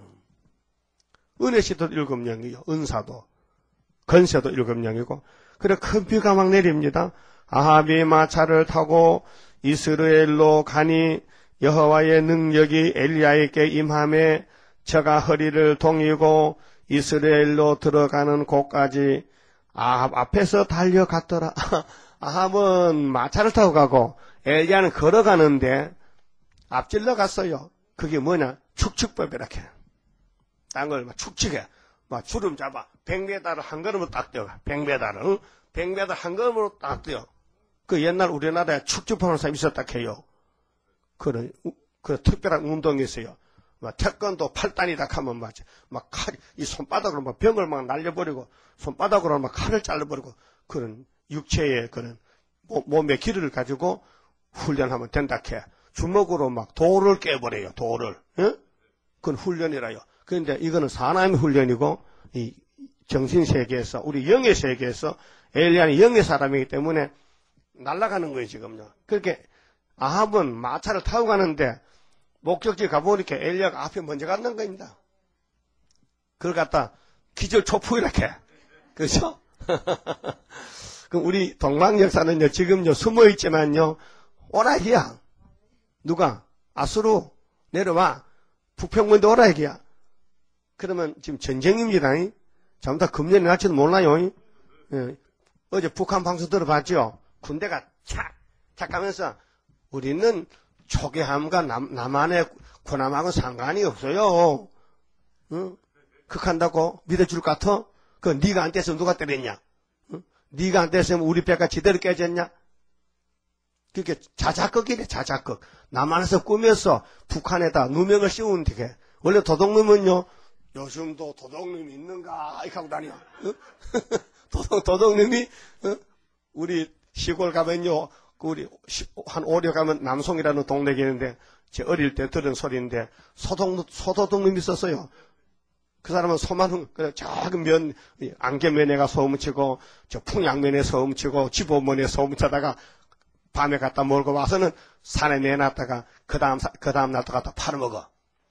은혜시도 일곱 영이요. 은사도 건세도 일곱 영이고. 그래 큰 비가 막 내립니다. 아합이 마차를 타고 이스라엘로 가니 여호와의 능력이 엘리야에게 임함에 저가 허리를 동이고 이스라엘로 들어가는 곳까지 아합 앞에서 달려갔더라. 아합은 마차를 타고 가고 엘리야는 걸어가는데 앞질러 갔어요. 그게 뭐냐? 축축법이라 해. 땅을 막 축축해. 막 주름 잡아. 백 미터를 한 걸음으로 딱 뛰어가. 백 미터를. 응? 백 미터 한 걸음으로 딱 뛰어. 그 옛날 우리나라에 축주파는 사람이 있었다 해요. 그런, 그 특별한 운동이 있어요. 막 태권도 팔 단이다 하면 맞지. 막 칼, 이 손바닥으로 막 병을 막 날려버리고, 손바닥으로 막 칼을 잘라버리고, 그런 육체의 그런 몸의 기를 가지고 훈련하면 된다 해. 주먹으로 막 돌을 깨버려요, 돌을. 예? 그건 훈련이라요. 그런데 이거는 사람의 훈련이고, 이 정신 세계에서, 우리 영의 세계에서 엘리야는 영의 사람이기 때문에 날아가는 거예요, 지금요. 그렇게 아합은 마차를 타고 가는데 목적지 가보니까 엘리야가 앞에 먼저 갔는 겁니다. 그걸 갖다 기절 초풍 이렇게. 그렇죠? 그럼 우리 동방 역사는요, 지금요, 숨어 있지만요, 오라 이기야. 누가? 아수르 내려와. 북평문도 오라 이기야. 그러면 지금 전쟁입니다. 전부 다 금년에 날지도 몰라요. 예. 어제 북한 방송 들어봤죠? 군대가 착, 착 하면서 우리는 초계함과 남, 남한의 군함하고 상관이 없어요. 응? 극한다고 믿어줄 것 같아? 그 네가 안 뗐으면 누가 때렸냐? 응? 네가 안 뗐으면 우리 배가 제대로 깨졌냐? 그게 자작극이래, 자작극. 남한에서 꾸며서 북한에다 누명을 씌우는 게. 원래 도둑놈은요, 요즘도 도둑놈이 있는가? 이렇게 하고 다녀. 응? 도둑, 도둑놈이, 응? 우리 시골 가면요, 그 우리 한 오려 가면 남송이라는 동네가 있는데, 제 어릴 때 들은 소리인데, 소독, 소도둑놈이 있었어요. 그 사람은 소만, 그 작은 면, 안개면에가 소음치고, 저 풍양면에 소음치고, 집어면에 소음치다가, 밤에 갖다 몰고 와서는 산에 내놨다가, 그 다음, 그 다음 날또 갖다 팔아먹어.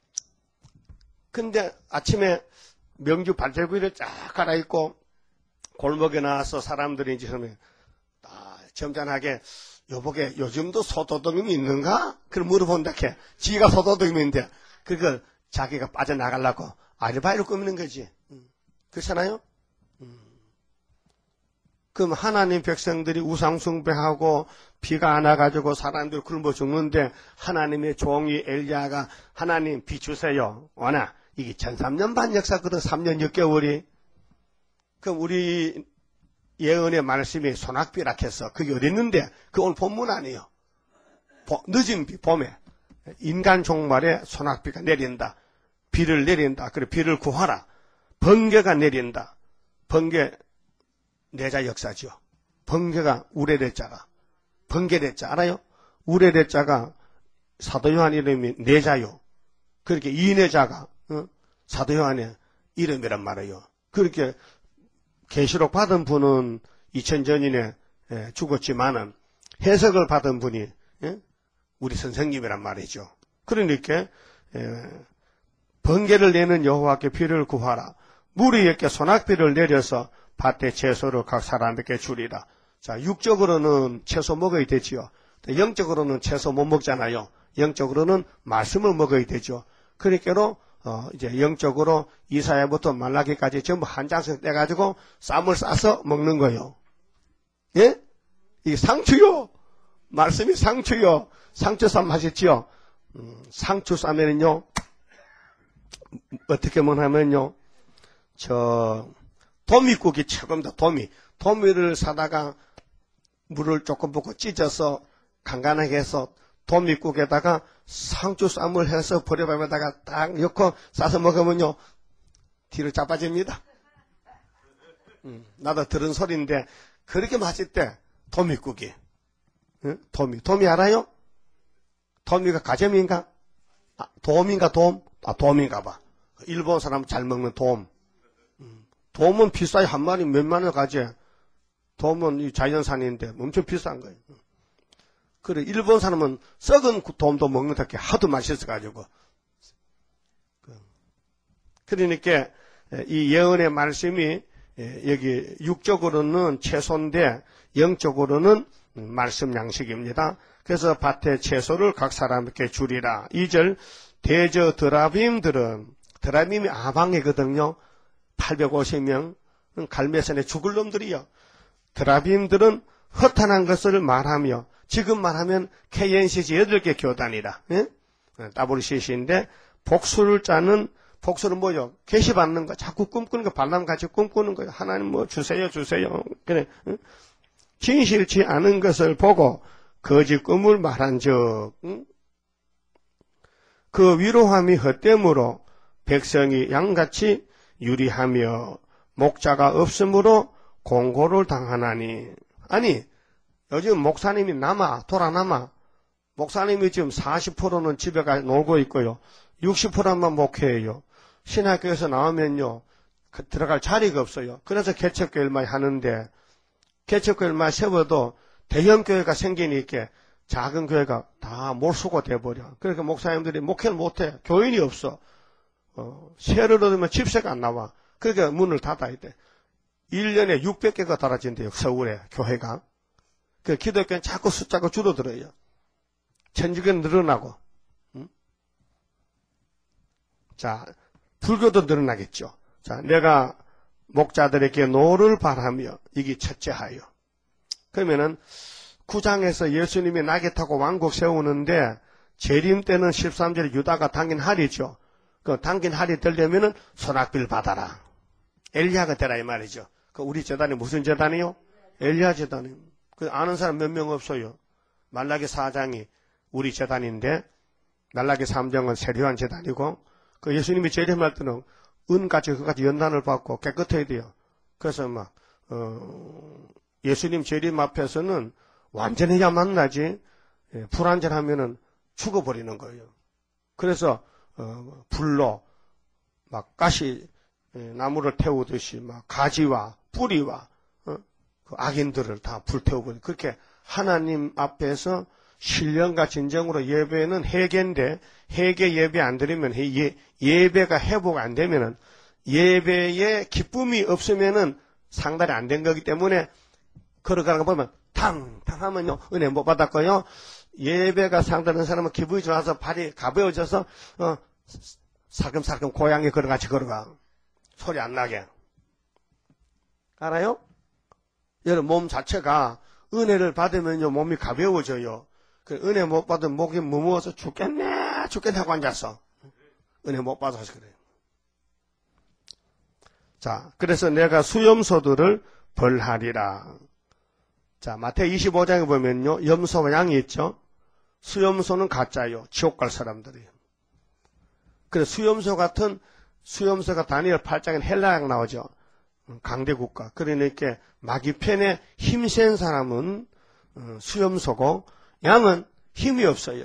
근데 아침에 명주 발제구이를 쫙 갈아입고, 골목에 나와서 사람들이 이제 그러면, 아, 점잖하게, 여보게, 요즘도 소도둑님이 있는가? 그걸 물어본다, 캐. 지가 소도둑님인데, 그걸 자기가 빠져나가려고 아르바이트를 꾸미는 거지. 음. 그렇잖아요? 음. 그럼 하나님 백성들이 우상숭배하고 비가 안 와가지고 사람들 굶어 죽는데 하나님의 종이 엘리야가 하나님 비 주세요. 워낙 이게 천삼 년 반 역사거든. 삼 년 육 개월이. 그럼 우리 예언의 말씀이 소낙비라 해서 그게 어디 있는데 그 오늘 본문 아니에요. 보, 늦은 비, 봄에 인간 종말에 소낙비가 내린다. 비를 내린다. 그래 비를 구하라. 번개가 내린다. 번개 내자 역사죠. 번개가 우레레자가 번개레자 알아요? 우레레자가 사도 요한 이름이 내자요. 그렇게 이내자가 어? 사도 요한의 이름이란 말이에요. 그렇게 계시록 받은 분은 이천 전인에 예, 죽었지만은 해석을 받은 분이 예? 우리 선생님이란 말이죠. 그러니까 예, 번개를 내는 여호와께 비를 구하라. 물이 이렇게 소낙비를 내려서 밭에 채소를 각 사람에게 주리라. 자, 육적으로는 채소 먹어야 되지요. 영적으로는 채소 못 먹잖아요. 영적으로는 말씀을 먹어야 되죠. 그러니까로 어, 이제 영적으로 이사야부터 말라기까지 전부 한 장씩 떼가지고 쌈을 싸서 먹는 거예요. 예? 이게 상추요. 말씀이 상추요. 상추쌈 하셨지요? 음, 상추쌈에는요, 어떻게 하면요, 저, 도미국이 최고입니다. 도미. 도미를 사다가 물을 조금 붓고 찢어서 간간하게 해서 도미국에다가 상추쌈을 해서 보리밥에다가 딱 넣고 싸서 먹으면요, 뒤로 자빠집니다. 음, 나도 들은 소리인데, 그렇게 맛있대, 도미국이. 응? 도미. 도미 알아요? 도미가 가재미인가? 아, 돔인가, 돔? 아, 돔인가 봐. 일본 사람 잘 먹는 돔. 음, 돔은 비싸요. 한 마리 몇만 원 가재. 돔은 이 자연산인데 엄청 비싼 거예요. 그래, 일본 사람은 썩은 돔도 먹는다 게 하도 맛있어가지고. 그러니까 이 예언의 말씀이 여기 육적으로는 채소인데 영적으로는 말씀 양식입니다. 그래서 밭에 채소를 각 사람에게 주리라. 이 절 대저 드라빔들은 드라빔이 아방이거든요. 팔백오십 명 갈매선에 죽을 놈들이요. 드라빔들은 허탄한 것을 말하며 지금 말하면 케이엔씨지 여덟 개 교단이라. 예? 더블유씨씨인데 복수를 짜는 복수는 뭐요? 계시받는 거 자꾸 꿈꾸는 거 발람같이 꿈꾸는 거예요. 하나님 뭐 주세요 주세요. 그래. 예? 진실치 않은 것을 보고 거짓 꿈을 말한 적, 응? 그 위로함이 헛됨으로 백성이 양같이 유리하며 목자가 없으므로 공고를 당하나니. 아니, 요즘 목사님이 남아, 돌아 남아. 목사님이 지금 사십 퍼센트는 집에 가 놀고 있고요. 육십 퍼센트만 목회해요. 신학교에서 나오면요, 들어갈 자리가 없어요. 그래서 개척교회를 많이 하는데, 개척교회를 많이 세워도 대형교회가 생기니까 작은 교회가 다 몰수고 돼버려. 그러니까 목사님들이 목회를 못해. 교인이 없어. 어, 세를 얻으면 집세가 안 나와. 그러니까 문을 닫아야 돼. 일 년에 육백 개가 달아진대요. 서울에 교회가. 그 기독교는 자꾸 숫자가 줄어들어요. 천주교는 늘어나고. 응? 자, 불교도 늘어나겠죠. 자, 내가 목자들에게 노를 바라며 이게 첫째하여. 그러면은 구 장에서 예수님이 낙에 타고 왕국 세우는데 재림 때는 십삼 절에 유다가 당긴 할이죠. 그 당긴 할이 되려면은 소낙비를 받아라. 엘리야가 되라 이 말이죠. 그 우리 제단이 무슨 제단이요? 엘리야 제단이요. 그 아는 사람 몇 명 없어요. 말라기 사 장이 우리 제단인데 말라기 삼 장은 세례요한 제단이고 그 예수님이 재림할 때는 은같이 그같이 연단을 받고 깨끗해야 돼요. 그래서 막 어, 예수님 재림 앞에서는 완전해야 만나지 예, 불완전하면은 죽어버리는 거예요. 그래서 어, 불로 막 가시 예, 나무를 태우듯이 막 가지와 뿌리와 어, 그 악인들을 다 불태우고 그렇게 하나님 앞에서 신령과 진정으로 예배는 회개인데 회개 예배 안 드리면 예, 예배가 회복 안 되면은 예배에 기쁨이 없으면은 상달이 안 된 거기 때문에 걸어가는 거 보면 탕탕 하면요 은혜 못 받았고요. 예배가 상달된 사람은 기분이 좋아서 발이 가벼워져서 어, 살금살금 고양이 걸어같이 걸어가. 소리 안 나게. 알아요? 여러분 몸 자체가 은혜를 받으면요 몸이 가벼워져요. 그 은혜 못 받으면 목이 무거워서 죽겠네 죽겠네 하고 앉았어. 은혜 못 받아서 그래요. 자, 그래서 내가 수염소들을 벌하리라. 자, 마태복음 이십오 장에 보면요 염소와 양이 있죠. 수염소는 가짜요. 지옥 갈 사람들이에요. 그래서 수염소 같은 수염소가 다니엘 팔 장에 헬라약 나오죠. 강대국가. 그러니까 마귀편에 힘센 사람은 수염소고 양은 힘이 없어요.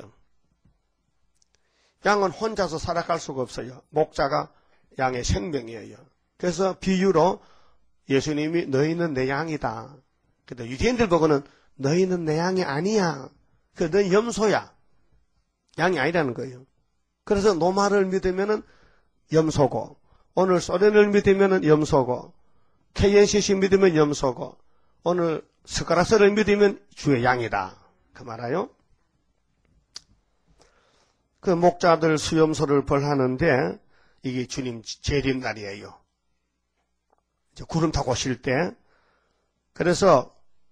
양은 혼자서 살아갈 수가 없어요. 목자가 양의 생명이에요. 그래서 비유로 예수님이 너희는 내 양이다. 근데 유대인들 보고는 너희는 내 양이 아니야. 그 너희 염소야. 양이 아니라는 거예요. 그래서 노마를 믿으면은 염소고 오늘 소련을 믿으면은 염소고 케이엔씨씨 믿으면 염소고 오늘 스카라스를 믿으면 주의 양이다. 그 말아요. 그 목자들 수염소를 벌하는데 이게 주님 재림날이에요. 구름 타고 오실 때. 그래서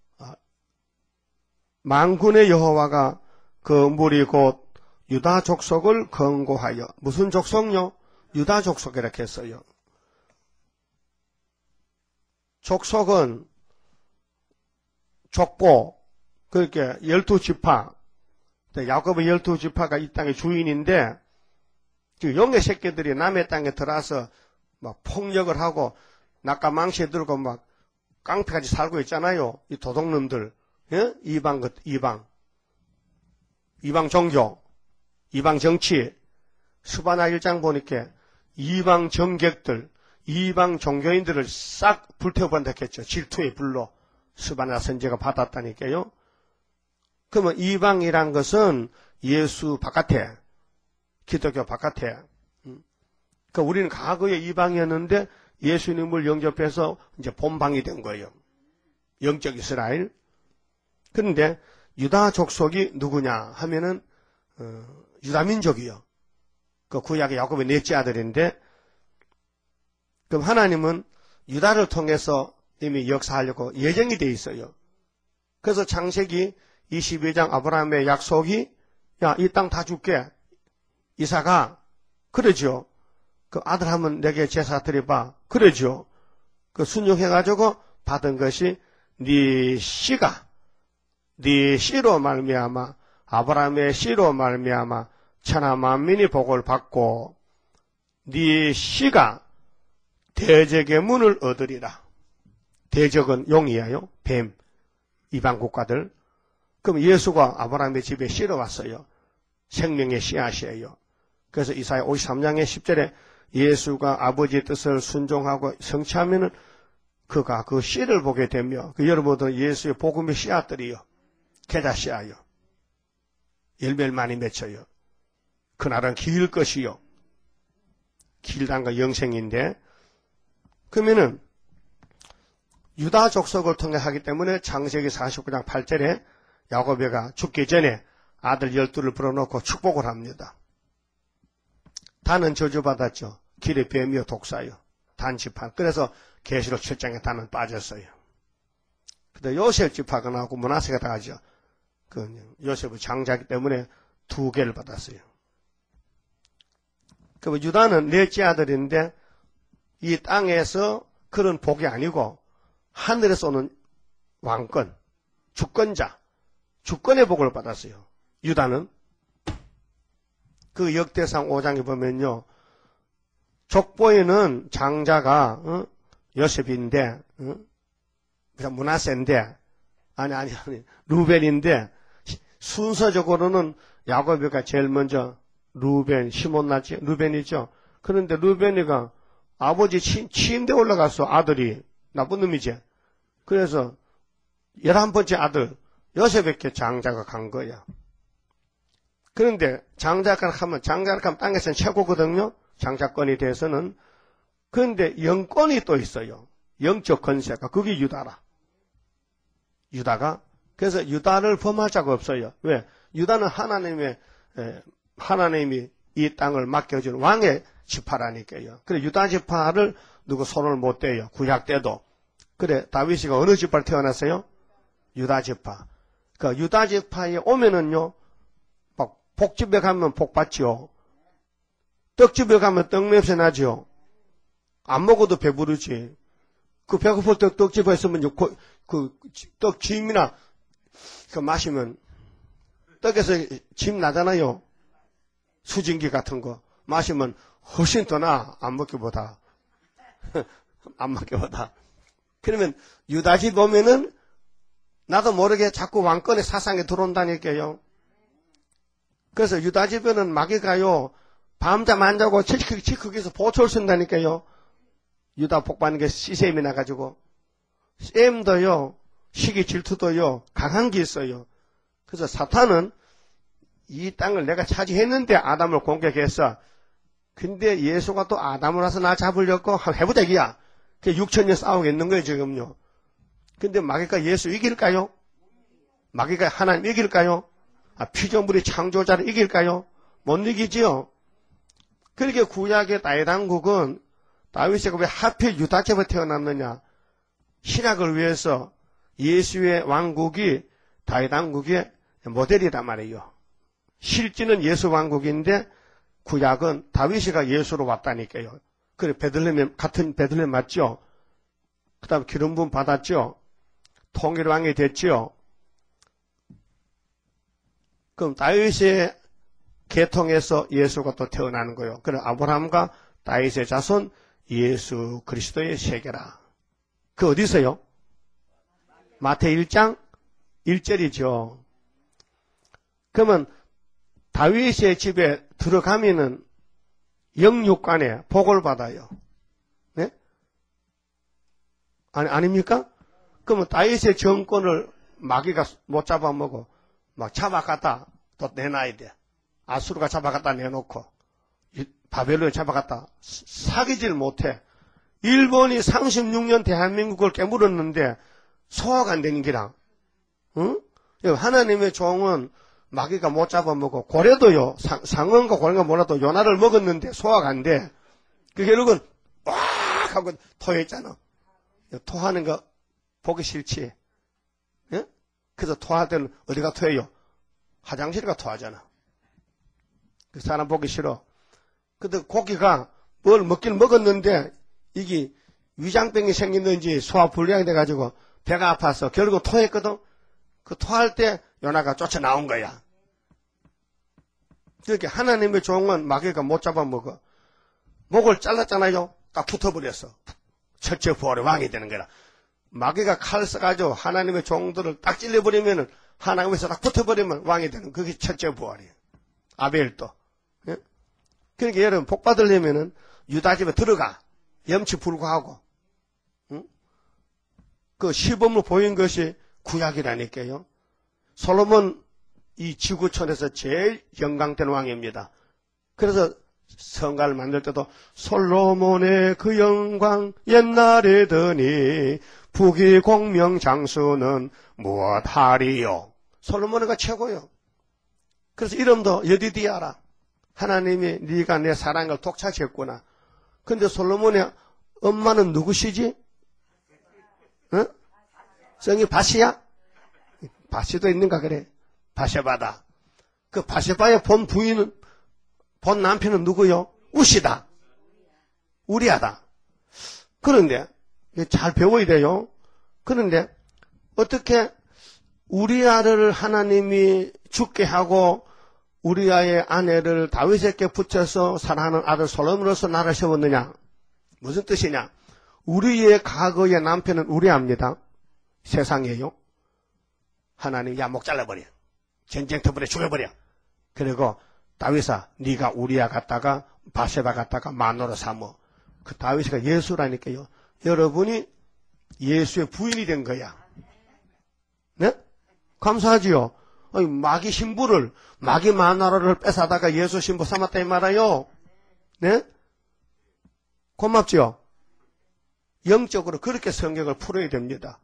만군의 여호와가 그 무리 곧 유다 족속을 권고하여 무슨 족속요? 유다 족속 이렇게 했어요. 족속은 족보 그렇게 열두 지파 야곱의 열두 지파가 이 땅의 주인인데 영의 새끼들이 남의 땅에 들어와서 막 폭력을 하고 낙가망시 들고 막 깡패같이 살고 있잖아요. 이 도둑놈들. 예? 이방, 이방. 이방 종교. 이방 정치. 스바나 일 장 보니까 이방 정객들, 이방 종교인들을 싹 불태워본다 했죠. 질투의 불로 스바나 선지가 받았다니까요. 그러면 이방이란 것은 예수 바깥에, 기독교 바깥에. 그러니까 우리는 과거에 이방이었는데 예수님을 영접해서 이제 본방이 된 거예요. 영적 이스라엘. 그런데 유다 족속이 누구냐 하면은 어, 유다 민족이요. 그 구약의 야곱의 넷째 아들인데 그럼 하나님은 유다를 통해서 이미 역사하려고 예정이 돼 있어요. 그래서 창세기 이십이 장 아브라함의 약속이 야, 이 땅 다 줄게. 이사가 그러죠. 그 아들 하면 내게 제사 드려봐. 그러죠. 그 순종해가지고 받은 것이 네 씨가 네 씨로 말미암아 아브라함의 씨로 말미암아 천하 만민이 복을 받고 네 씨가 대적의 문을 얻으리라. 대적은 용이에요. 뱀, 이방 국가들. 그럼 예수가 아브라함의 집에 씨로 왔어요. 생명의 씨앗이에요. 그래서 이사야 오십삼 장의 십 절에 예수가 아버지의 뜻을 순종하고 성취하면은 그가 그 씨를 보게 되며, 그 여러분들 예수의 복음의 씨앗들이요. 계자 씨앗이요. 열매를 많이 맺혀요. 그날은 길 것이요. 길다는 건 영생인데, 그러면은 유다 족속을 통해 하기 때문에 창세기 사십구 장 팔 절에 야곱이가 죽기 전에 아들 열두를 불어넣고 축복을 합니다. 단은 저주받았죠. 길에 뱀이요 독사요. 단 지파. 그래서 계시록 칠 장에 단은 빠졌어요. 근데 요셉 지파가 나오고 므낫세가 나가죠. 그 요셉은 장자이기 때문에 두 개를 받았어요. 그 유다는 넷째 아들인데 이 땅에서 그런 복이 아니고 하늘에서 오는 왕권, 주권자, 주권의 복을 받았어요. 유다는 그 역대상 오 장에 보면요, 족보에는 장자가 어? 요셉인데, 어? 므낫세인데, 아니 아니 아니 루벤인데 순서적으로는 야곱이가 제일 먼저 루벤, 시몬 낳지 루벤이죠. 그런데 루벤이가 아버지 치, 치인데 올라가서 아들이 나쁜 놈이지. 그래서 열한 번째 아들 요셉에게 장자가 간 거야. 그런데 장자가 하면 장자가 하면 땅에서는 최고거든요. 장자권에 대해서는. 그런데 영권이 또 있어요. 영적 권세가. 그게 유다라. 유다가. 그래서 유다를 범할 자가 없어요. 왜? 유다는 하나님의 에, 하나님이 이 땅을 맡겨준 왕의 지파라니까요. 그래 유다 지파를 누구 손을 못 대요. 구약 때도. 그래 다윗이가 어느 지파를 태어났어요? 유다 지파. 그 유다 지파에 오면은요, 막 복집에 가면 복 받지요. 떡집에 가면 떡 냄새 나죠. 안 먹어도 배부르지. 그 배고플 때 떡집에 있으면 그, 그 떡 김이나 그 마시면 떡에서 짐 나잖아요. 수증기 같은 거 마시면 훨씬 더 나. 안 먹기보다. 안 먹기보다. 그러면 유다집 오면은 나도 모르게 자꾸 왕권의 사상에 들어온다니까요. 그래서 유다집에는 마귀가요, 밤잠 안 자고 칙칙칙해서 보초를 쓴다니까요. 유다 복받는 게 시샘이 나가지고. 셈도요, 시기 질투도요, 강한 게 있어요. 그래서 사탄은 이 땅을 내가 차지했는데 아담을 공격했어. 근데 예수가 또 아담을 와서 나 잡으려고 해보자 이야. 그 육천 년 싸우겠는 거예요 지금요. 근데 마귀가 예수 이길까요? 마귀가 하나님 이길까요? 아, 피조물의 창조자를 이길까요? 못 이기지요. 그렇게 구약의 다윗왕국은 다윗이 왜 하필 유다집에 태어났느냐? 신약을 위해서 예수의 왕국이 다윗왕국의 모델이란 말이에요. 실제는 예수 왕국인데 구약은 다윗이가 예수로 왔다니까요. 그래 베들레헴 같은 베들레헴 맞죠? 그다음 기름 부음 받았죠. 통일 왕이 됐죠. 그럼 다윗의 계통에서 예수가 또 태어나는 거예요. 그래 아브라함과 다윗의 자손 예수 그리스도의 세계라. 그 어디서요? 마태일 일 장 일 절이죠. 그러면 다윗의 집에 들어가면은 영육간에 복을 받아요. 네? 아니, 아닙니까? 그러면 다윗의 정권을 마귀가 못 잡아먹어. 막 잡아갔다 또 내놔야 돼. 아수르가 잡아갔다 내놓고, 바벨론이 잡아갔다 사귀질 못해. 일본이 삼십육 년 대한민국을 깨물었는데 소화가 안 되는 기랑. 응? 하나님의 종은 마귀가 못 잡아먹고, 고래도요, 상, 상어인가 고래인가 몰라도 요나를 먹었는데 소화가 안 돼. 그 결국은, 와! 하고 토했잖아. 토하는 거 보기 싫지. 예? 그래서 토할 때는 어디가 토해요? 화장실에 가 토하잖아. 그 사람 보기 싫어. 근데 고기가 뭘 먹긴 먹었는데, 이게 위장병이 생겼는지 소화불량이 돼가지고 배가 아파서 결국 토했거든. 그 토할 때 요나가 쫓아 나온 거야. 그렇게 하나님의 종은 마귀가 못 잡아먹어. 목을 잘랐잖아요. 딱 붙어버렸어. 첫째 부활의 왕이 되는 거라. 마귀가 칼 써가지고 하나님의 종들을 딱 찔러버리면은 하나님에서 딱 붙어버리면 왕이 되는 그게 첫째 부활이에요. 아벨도. 예? 그러니까 여러분 복 받으려면은 유다 집에 들어가. 염치 불구하고. 응? 그 시범을 보인 것이 구약이라니까요. 솔로몬 이 지구촌에서 제일 영광된 왕입니다. 그래서 성가를 만들 때도 솔로몬의 그 영광 옛날에 더니 부귀 공명 장수는 무엇하리요. 솔로몬이가 최고요. 그래서 이름도 여디디아라. 하나님이 네가 내 사랑을 독차지했구나. 근데 솔로몬의 엄마는 누구시지? 어? 성이 바시야? 바시도 있는가 그래? 바세바다. 그 바세바의 본 부인은, 본 남편은 누구요? 우시다. 우리아다. 그런데, 잘 배워야 돼요. 그런데, 어떻게 우리아를 하나님이 죽게 하고, 우리아의 아내를 다윗에게 붙여서 사랑하는 아들 솔로몬으로서 나를 세웠느냐? 무슨 뜻이냐? 우리의 과거의 남편은 우리아입니다. 세상이에요. 하나님 야목 잘라버려. 전쟁터불에 죽여버려. 그리고 다윗아 네가 우리아 갔다가 바세바 갔다가 마노로 삼어. 그 다윗이가 예수라니까요. 여러분이 예수의 부인이 된 거야. 네? 감사하지요. 아니, 마귀 신부를 마귀 마노라를 뺏어다가 예수 신부 삼았다 이 말아요. 네? 고맙지요. 영적으로 그렇게 성경을 풀어야 됩니다.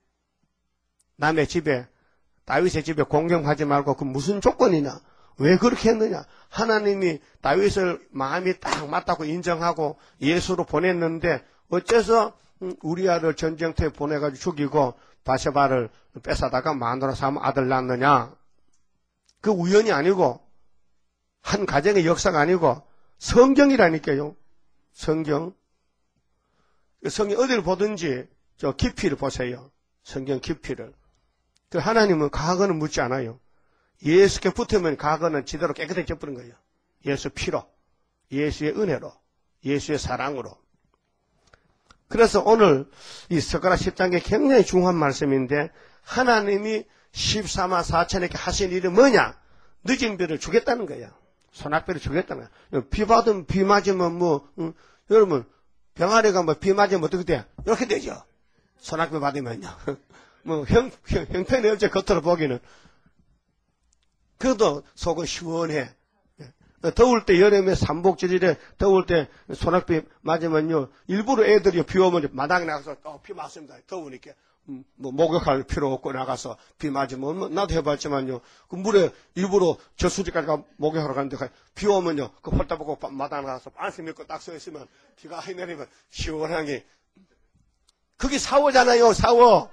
남의 집에 다윗의 집에 공경하지 말고 그 무슨 조건이냐? 왜 그렇게 했느냐? 하나님이 다윗을 마음이 딱 맞다고 인정하고 예수로 보냈는데 어째서 우리아를 전쟁터에 보내가지고 죽이고 바세바를 뺏어다가 마누라 삼아 아들 낳느냐? 그 우연이 아니고 한 가정의 역사가 아니고 성경이라니까요. 성경. 성경 어디를 보든지 저 깊이를 보세요. 성경 깊이를. 그 하나님은 과거는 묻지 않아요. 예수께 붙으면 과거는 지대로 깨끗해져 버린 거예요. 예수 피로, 예수의 은혜로, 예수의 사랑으로. 그래서 오늘 이 스가랴 십 장에 굉장히 중요한 말씀인데 하나님이 십사만 사천에게 하신 일이 뭐냐? 늦은 비를 주겠다는 거야. 소낙비를 주겠다는 거야. 비 받으면 비 맞으면 뭐 음, 여러분 병아리가 뭐 비 맞으면 어떻게 돼? 이렇게 되죠. 소낙비 받으면요. 뭐, 형, 형, 형편이 없죠, 겉으로 보기는. 그래도 속은 시원해. 더울 때, 여름에 삼복절일에 더울 때 소낙비 맞으면요, 일부러 애들이 비 오면 마당에 나가서, 어, 비 맞습니다. 더우니까. 음, 뭐, 목욕할 필요 없고 나가서 비 맞으면, 나도 해봤지만요, 그 물에 일부러 저수지까지 가 목욕하러 가는데, 비 오면요, 그 홀딱 보고 마당에 나가서 반스 입고 딱 서 있으면, 비가 하이 내리면 시원하게. 그게 샤워잖아요, 샤워.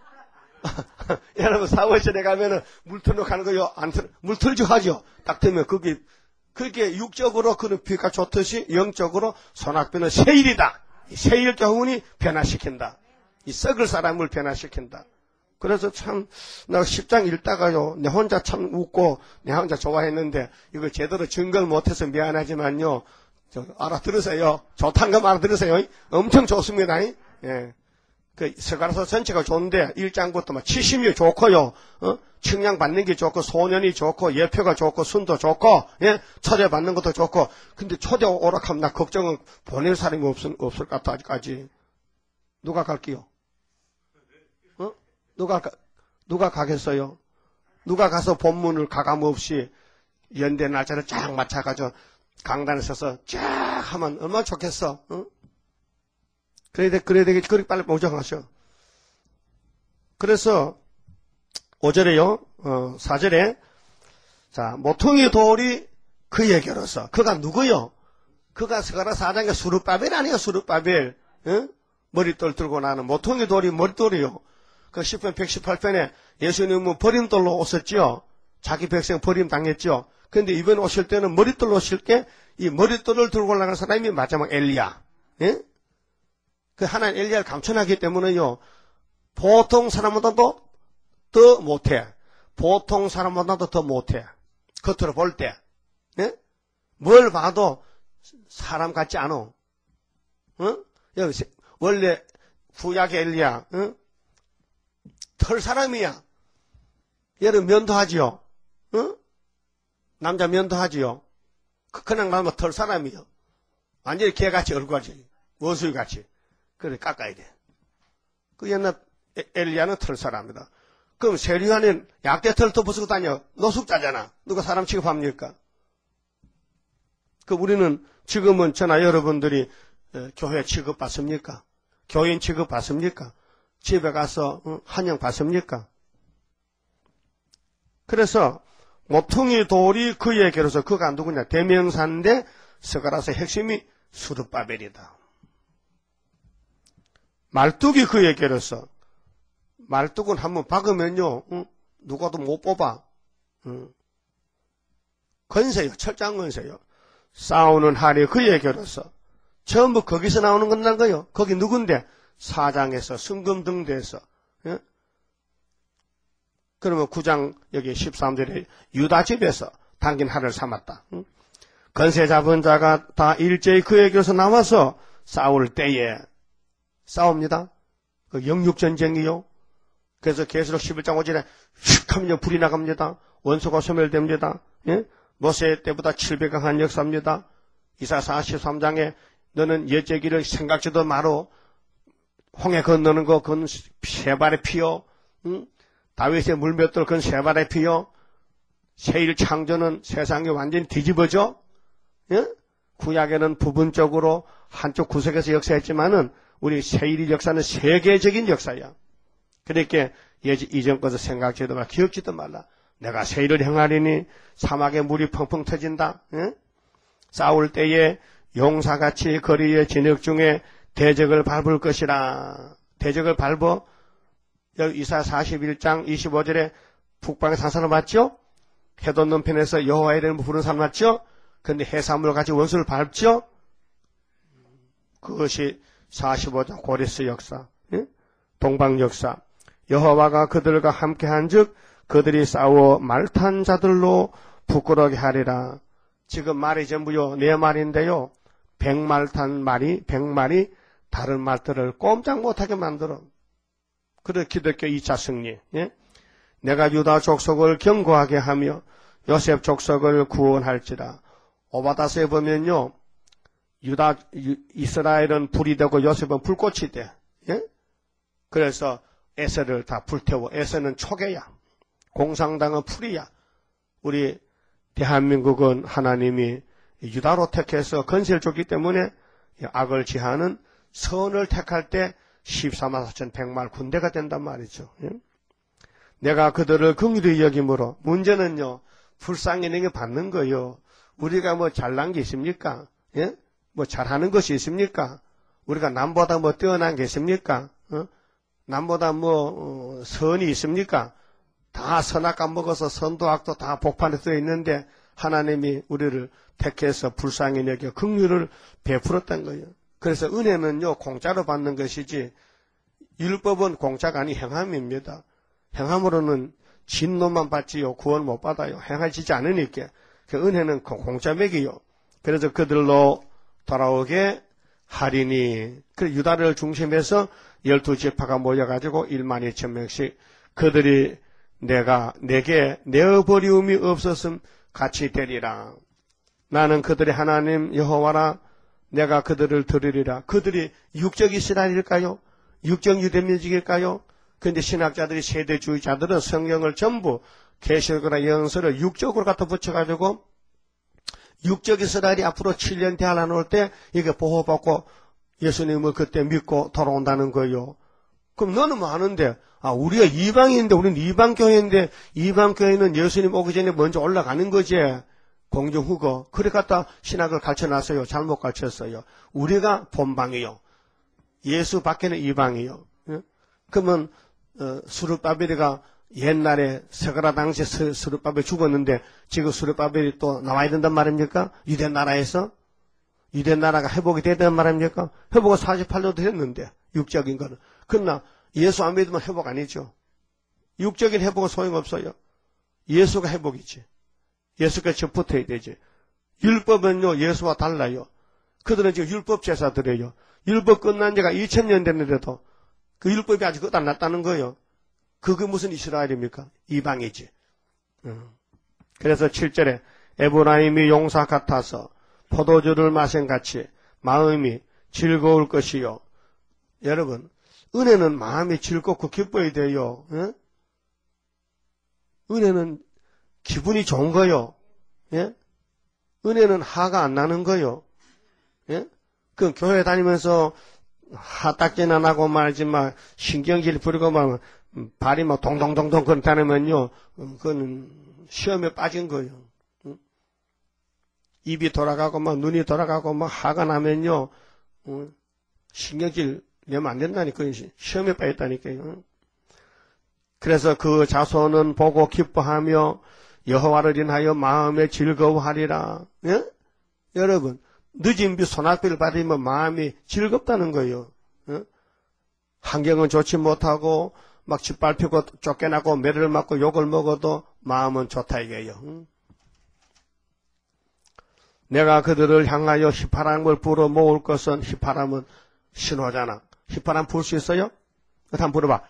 여러분, 사월절에 가면은 물 틀러 가는 거요. 안 틀, 물 틀죠 하죠. 딱 되면 그게, 그게 육적으로 그런 비가 좋듯이 영적으로 소낙비는 세일이다. 세일 교훈이 변화시킨다. 이 썩을 사람을 변화시킨다. 그래서 참, 나 십 장 읽다가요, 내 혼자 참 웃고, 내 혼자 좋아했는데, 이거 제대로 증거를 못해서 미안하지만요, 저, 알아들으세요. 좋다는 거 알아들으세요. 엄청 좋습니다. 예. 그, 스가랴서 전체가 좋은데, 일 장부터 막 치심이 좋고요, 어? 측량 받는 게 좋고, 소년이 좋고, 예표가 좋고, 순도 좋고, 예? 초대 받는 것도 좋고, 근데 초대 오락하면 나 걱정은 보낼 사람이 없을, 없을 것 같아, 아직까지. 누가 갈게요? 어? 누가, 가, 누가 가겠어요? 누가 가서 본문을 가감 없이 연대 날짜를 쫙 맞춰가지고 강단에 서서 쫙 하면 얼마나 좋겠어, 어? 그래야 돼, 그래야 되겠지. 그렇게 빨리 모정하셔. 그래서, 오 절에요, 어, 사 절에, 자, 모퉁이 돌이 그에게로서. 그가 누구요? 그가 스가랴 사 장의 수르바벨 아니에요, 수르바벨. 응? 머릿돌 들고 나는 모퉁이 돌이 머릿돌이요. 그 십 편 백십팔 편에 예수님은 버림돌로 오셨죠? 자기 백성 버림 당했죠? 근데 이번에 오실 때는 머릿돌로 오실 때, 이 머릿돌을 들고 올라가는 사람이 마지막 엘리야. 예? 그 하나님 엘리야를 감춰놨기 때문에요. 보통 사람보다도 더 못해. 보통 사람보다도 더 못해. 겉으로 볼 때. 네? 뭘 봐도 사람 같지 않아. 어? 여기 원래 구약 엘리야, 어? 털 사람이야. 얘는 면도하지요. 어? 남자 면도하지요. 그냥 말하면 털 사람이요. 완전히 개같이 얼굴같이, 원수이같이. 그래 깎아야 돼. 그 옛날 엘리야는 털 사람이다. 그럼 세리와는 약대 털도 부수고 다녀. 노숙자잖아. 누가 사람 취급합니까? 그 우리는 지금은 저나 여러분들이 교회 취급받습니까? 교인 취급받습니까? 집에 가서 환영 받습니까? 그래서 모퉁이 돌이 그에게로서 그가 누구냐? 대명사인데 스가랴서의 핵심이 스룹바벨이다. 말뚝이 그에게로서 말뚝은 한번 박으면요, 응? 누가도 못 뽑아. 응. 건세요, 철장 건세요. 싸우는 하리 그에게로서 전부 거기서 나오는 건난 거요. 거기 누군데? 사장에서 순금등대에서. 예? 그러면 구 장 여기 십삼 절에 유다 집에서 당긴 하를 삼았다. 응? 건세 잡은 자가 다 일제히 그에게서 나와서 싸울 때에 싸웁니다. 그 영육전쟁이요. 그래서 계시록 십일 장 오 절에 휙 하면 불이 나갑니다. 원수가 소멸됩니다. 예? 모세 때보다 칠 배 강한 역사입니다. 이사 사십삼 장에 너는 옛제기를 생각지도 마로 홍해 건너는 거 그건 세 발의 피요. 응? 다윗의 물맷돌 그건 세 발의 피요. 세일 창조는 세상이 완전히 뒤집어져. 예? 구약에는 부분적으로 한쪽 구석에서 역사했지만은 우리 세일의 역사는 세계적인 역사야. 그러니까 이전 것을 생각지도 말라, 기억지도 말라. 내가 세일을 행하리니 사막에 물이 펑펑 터진다. 예? 싸울 때에 용사같이 거리의 진흙 중에 대적을 밟을 것이라. 대적을 밟어. 여기 이사 사십일 장 이십오 절에 북방의 산사를 맞죠? 해 돋는 편에서 여호와의 이름을 부르는 사람 맞죠? 그런데 해산물 같이 원수를 밟죠? 그것이 사십오 장 고레스 역사, 예? 동방 역사. 여호와가 그들과 함께한 즉 그들이 싸워 말탄 자들로 부끄러게 하리라. 지금 말이 전부요 네 말인데요. 백말탄 말이 백말이 다른 말들을 꼼짝 못하게 만들어. 그래 기독교 이 차 승리. 예? 내가 유다 족속을 견고하게 하며 요셉 족속을 구원할지라. 오바다서에 보면요. 유다 이스라엘은 불이 되고 요셉은 불꽃이 돼. 예? 그래서 에서를 다 불태워. 에서는 초계야. 공산당은 풀이야. 우리 대한민국은 하나님이 유다로 택해서 건세를 줬기 때문에 악을 지하는 선을 택할 때 십사만 사천백말 군대가 된단 말이죠. 예? 내가 그들을 긍휼히 여김으로 문제는요. 불쌍히 내게 받는 거요. 우리가 뭐 잘난 게 있습니까? 예? 뭐 잘하는 것이 있습니까? 우리가 남보다 뭐 뛰어난 게 있습니까? 어? 남보다 뭐 어, 선이 있습니까? 다 선악과 먹어서 선도 악도 다 복판에 써 있는데 하나님이 우리를 택해서 불쌍히 여겨 긍휼을 베풀었던 거예요. 그래서 은혜는요 공짜로 받는 것이지 율법은 공짜가 아니 행함입니다. 행함으로는 진노만 받지요 구원 못 받아요. 행하지 않으니까. 그 은혜는 공짜 맥이요. 그래서 그들로 돌아오게 하리니. 그 유다를 중심해서 열두 지파가 모여가지고 일만 이천 명씩 그들이 내가 내게 내어버리움이 없었음 같이 되리라. 나는 그들의 하나님 여호와라. 내가 그들을 들으리라. 그들이 육적 이스라엘일까요? 육적 유대민족일까요? 그런데 신학자들이 세대주의자들은 성경을 전부 계시록이나 영서를 육적으로 갖다 붙여가지고 육적 이스라엘이 앞으로 칠 년 대할 안 올 때 이게 보호받고 예수님을 그때 믿고 돌아온다는 거예요. 그럼 너는 뭐 아는데 아 우리가 이방인인데 우리는 이방교회인데 이방교회는 예수님 오기 전에 먼저 올라가는 거지. 공중후거. 그래 갖다 신학을 가르쳐놨어요. 잘못 가르쳤어요. 우리가 본방이요. 예수 밖에는 이방이요. 예? 그러면 어, 수르바벨이가 옛날에 스가랴 당시에 수르바벨이 죽었는데 지금 수르바벨이 또 나와야 된단 말입니까? 유대 나라에서? 유대 나라가 회복이 되야 된단 말입니까? 회복은 사십팔 년도 됐는데 육적인 거는. 그러나 예수 안 믿으면 회복 아니죠. 육적인 회복은 소용없어요. 예수가 회복이지. 예수가 접붙어야 되지. 율법은요, 예수와 달라요. 그들은 지금 율법 제사 드려요. 율법 끝난 지가 이천 년 됐는데도 그 율법이 아직 끝 안 났다는 거예요. 그게 무슨 이스라엘입니까? 이방이지. 그래서 칠 절에 에브라임이 용사 같아서 포도주를 마신 같이 마음이 즐거울 것이요. 여러분, 은혜는 마음이 즐겁고 기뻐야 돼요. 예? 은혜는 기분이 좋은 거요. 예? 은혜는 화가 안 나는 거요. 예? 그 교회 다니면서 하딱지나 나고 말지 막 신경질 부리고 막 발이 막 동동동동 그렇다면요, 그건 시험에 빠진 거예요. 응? 입이 돌아가고 막 눈이 돌아가고 막 화가 나면요, 응? 신경질 내면 안 된다니까. 시험에 빠졌다니까요. 응? 그래서 그 자손은 보고 기뻐하며 여호와를 인하여 마음에 즐거워하리라. 예? 여러분, 늦은 비 소낙비를 받으면 마음이 즐겁다는 거예요. 예? 환경은 좋지 못하고 막 짓밟히고 쫓겨나고 매를 맞고 욕을 먹어도 마음은 좋다 이게요. 응? 내가 그들을 향하여 휘파람을 불어 모을 것은, 휘파람은 신호잖아. 휘파람 불 수 있어요? 한번 불어봐.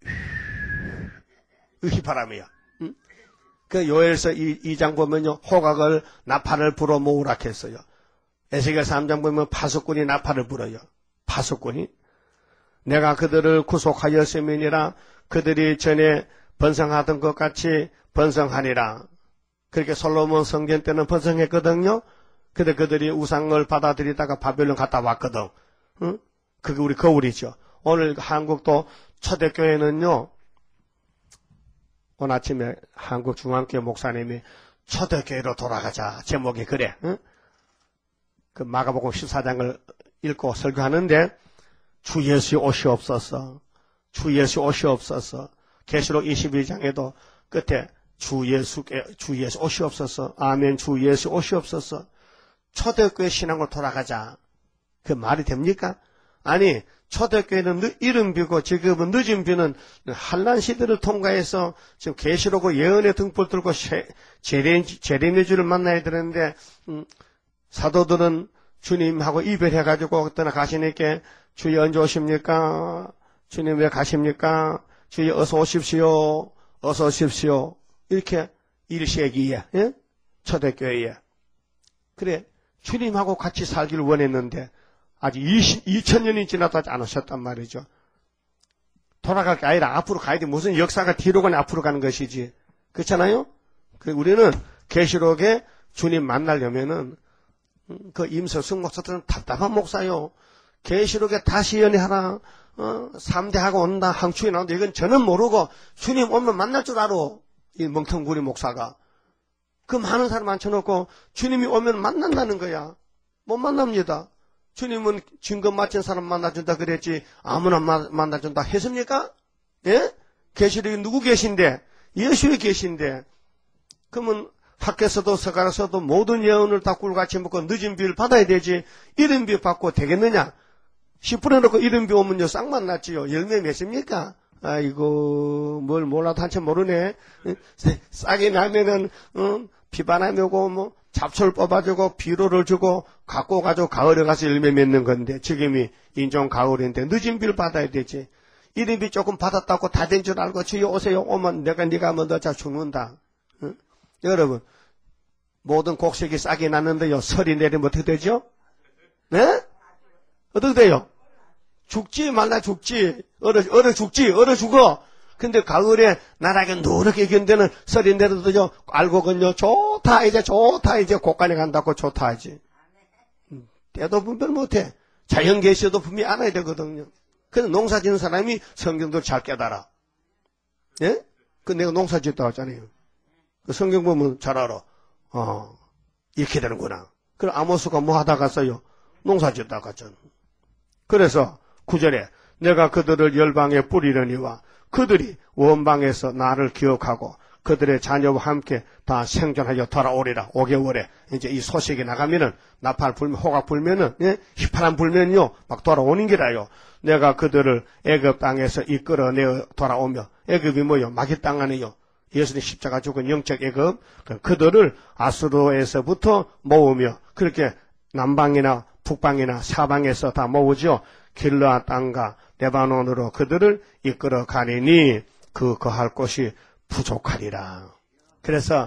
이 휘파람이야. 응? 그 요엘서 이 장 보면요, 호각을 나팔을 불어 모으라 했어요. 에스겔 삼 장 보면 파수꾼이 나팔을 불어요. 파수꾼이. 내가 그들을 구속하였음이니라. 그들이 전에 번성하던 것 같이 번성하니라. 그렇게 솔로몬 성전 때는 번성했거든요. 근데 그들이 우상을 받아들이다가 바벨론 갔다 왔거든. 응? 그게 우리 거울이죠. 오늘 한국도 초대교회는요, 오늘 아침에 한국 중앙교회 목사님이 초대교회로 돌아가자 제목이 그래. 응? 그 마가복음 십사 장을 읽고 설교하는데 주 예수의 옷이 없어서, 주 예수의 옷이 없어서, 계시록 이십이 장에도 끝에 주 예수께, 주 예수 옷이 없어서, 아멘, 주 예수 옷이 없어서, 초대교회 신앙으로 돌아가자. 그 말이 됩니까? 아니, 초대교회는 이른 비고 지금은 늦은 비는 한란 시대를 통과해서 지금 계시록 예언의 등불 들고 제레미주를 만나야 되는데, 음, 사도들은 주님하고 이별해가지고 떠나가시니까 주여 언제 오십니까? 주님 왜 가십니까? 주여 어서 오십시오. 어서 오십시오. 이렇게 일시기에, 예? 초대교회에. 그래, 주님하고 같이 살기를 원했는데 아직 이천 년이 지나도 아직 안 오셨단 말이죠. 돌아갈 게 아니라 앞으로 가야 돼. 무슨 역사가 뒤로 가냐 앞으로 가는 것이지. 그렇잖아요? 그래, 우리는 계시록에 주님 만나려면은 그 임서승 목사들은 답답한 목사요. 계시록에 다시 연애하라. 어, 삼 대하고 온다. 항추에 나온다. 이건 저는 모르고 주님 오면 만날 줄 알아. 이 멍텅구리 목사가. 그 많은 사람 앉혀놓고 주님이 오면 만난다는 거야. 못 만납니다. 주님은 증거 맞힌 사람 만나준다 그랬지 아무나 마, 만나준다 했습니까? 예? 계시록에 누구 계신데? 예수에 계신데. 그러면 학교에서도 서가라서도 모든 예언을 다 꿀같이 먹고 늦은 비를 받아야 되지. 이른 비 받고 되겠느냐? 십 퍼센트 넣고 이른 비 오면요 쌍만 났지요. 열매 맺습니까? 아이고 뭘 몰라도 한참 모르네. 싸게 나면은 어, 비바람이 오고 뭐 잡초를 뽑아주고 비료를 주고 갖고 가지고 가을에 가서 열매 맺는 건데 지금이 인종 가을인데 늦은 비를 받아야 되지. 이른 비 조금 받았다고 다 된 줄 알고 주여 오세요 오면 내가 네가 먼저 자 죽는다. 응? 여러분 모든 곡식이 싹이 났는데요 설이 내리면 어떻게 되죠? 네? 어떻게 돼요? 죽지 말라 죽지. 얼어, 얼어 죽지. 얼어 죽어. 근데 가을에 나락에 누렇게 견대는 설이 내려도요 알고건요 좋다 이제 좋다 이제 곳간에 간다고 좋다 하지. 음, 때도 분별 못해. 자연 계시도 분명히 알아야 되거든요. 근데 농사 짓는 사람이 성경도 잘 깨달아. 예? 그 내가 농사 짓다 왔잖아요. 그 성경 보면 잘 알아. 어, 이렇게 되는구나. 그럼 아모스가 뭐 하다 갔어요? 농사 짓다 갔잖아. 그래서 구 절에 내가 그들을 열방에 뿌리려니와 그들이 원방에서 나를 기억하고 그들의 자녀와 함께 다 생존하여 돌아오리라. 오 개월에 이제 이 소식이 나가면은 나팔 불면 호각 불면은 예? 휘파람 불면요 막 돌아오는 기라요. 내가 그들을 애굽 땅에서 이끌어내어 돌아오며 애굽이 뭐요 마귀 땅 안에요. 예수님 십자가 죽은 영적 애굽 그들을 아수르에서부터 모으며 그렇게 남방이나 북방이나 사방에서 다 모으죠. 길르앗 땅과 레바논으로 그들을 이끌어 가리니 그 거할 곳이 부족하리라. 그래서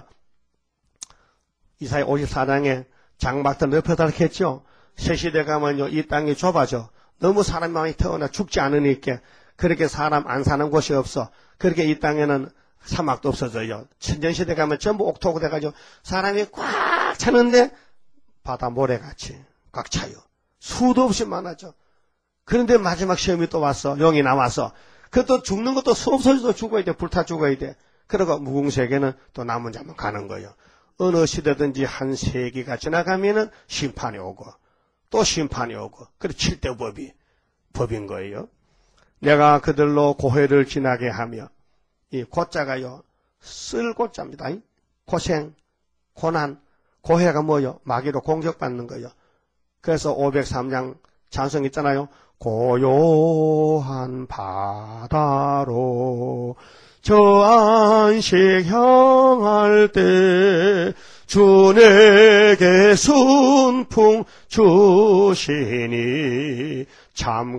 이사야 오십사 장에 장막들 넓혀달라 했죠. 새 시대 가면요 이 땅이 좁아져. 너무 사람이 많이 태어나 죽지 않으니까 그렇게 사람 안 사는 곳이 없어. 그렇게 이 땅에는 사막도 없어져요. 천전시대 가면 전부 옥토고 돼가지고 사람이 꽉 차는데 바다 모래같이 꽉 차요. 수도 없이 많아져. 그런데 마지막 시험이 또 왔어. 용이 나와서. 그것도 죽는 것도 수 없어져도 죽어야 돼. 불타 죽어야 돼. 그러고 무궁세계는 또 남은 자만 가는 거예요. 어느 시대든지 한 세기가 지나가면은 심판이 오고 또 심판이 오고 그래 칠대 법이 법인 거예요. 내가 그들로 고해를 지나게 하며 이 고자가요 쓸 고자입니다. 고생, 고난, 고해가 뭐요? 마귀로 공격받는 거예요. 그래서 오백삼 장 찬송 있잖아요. 고요한 바다로 저 안식 향할 때 주 내게 순풍 주시니 참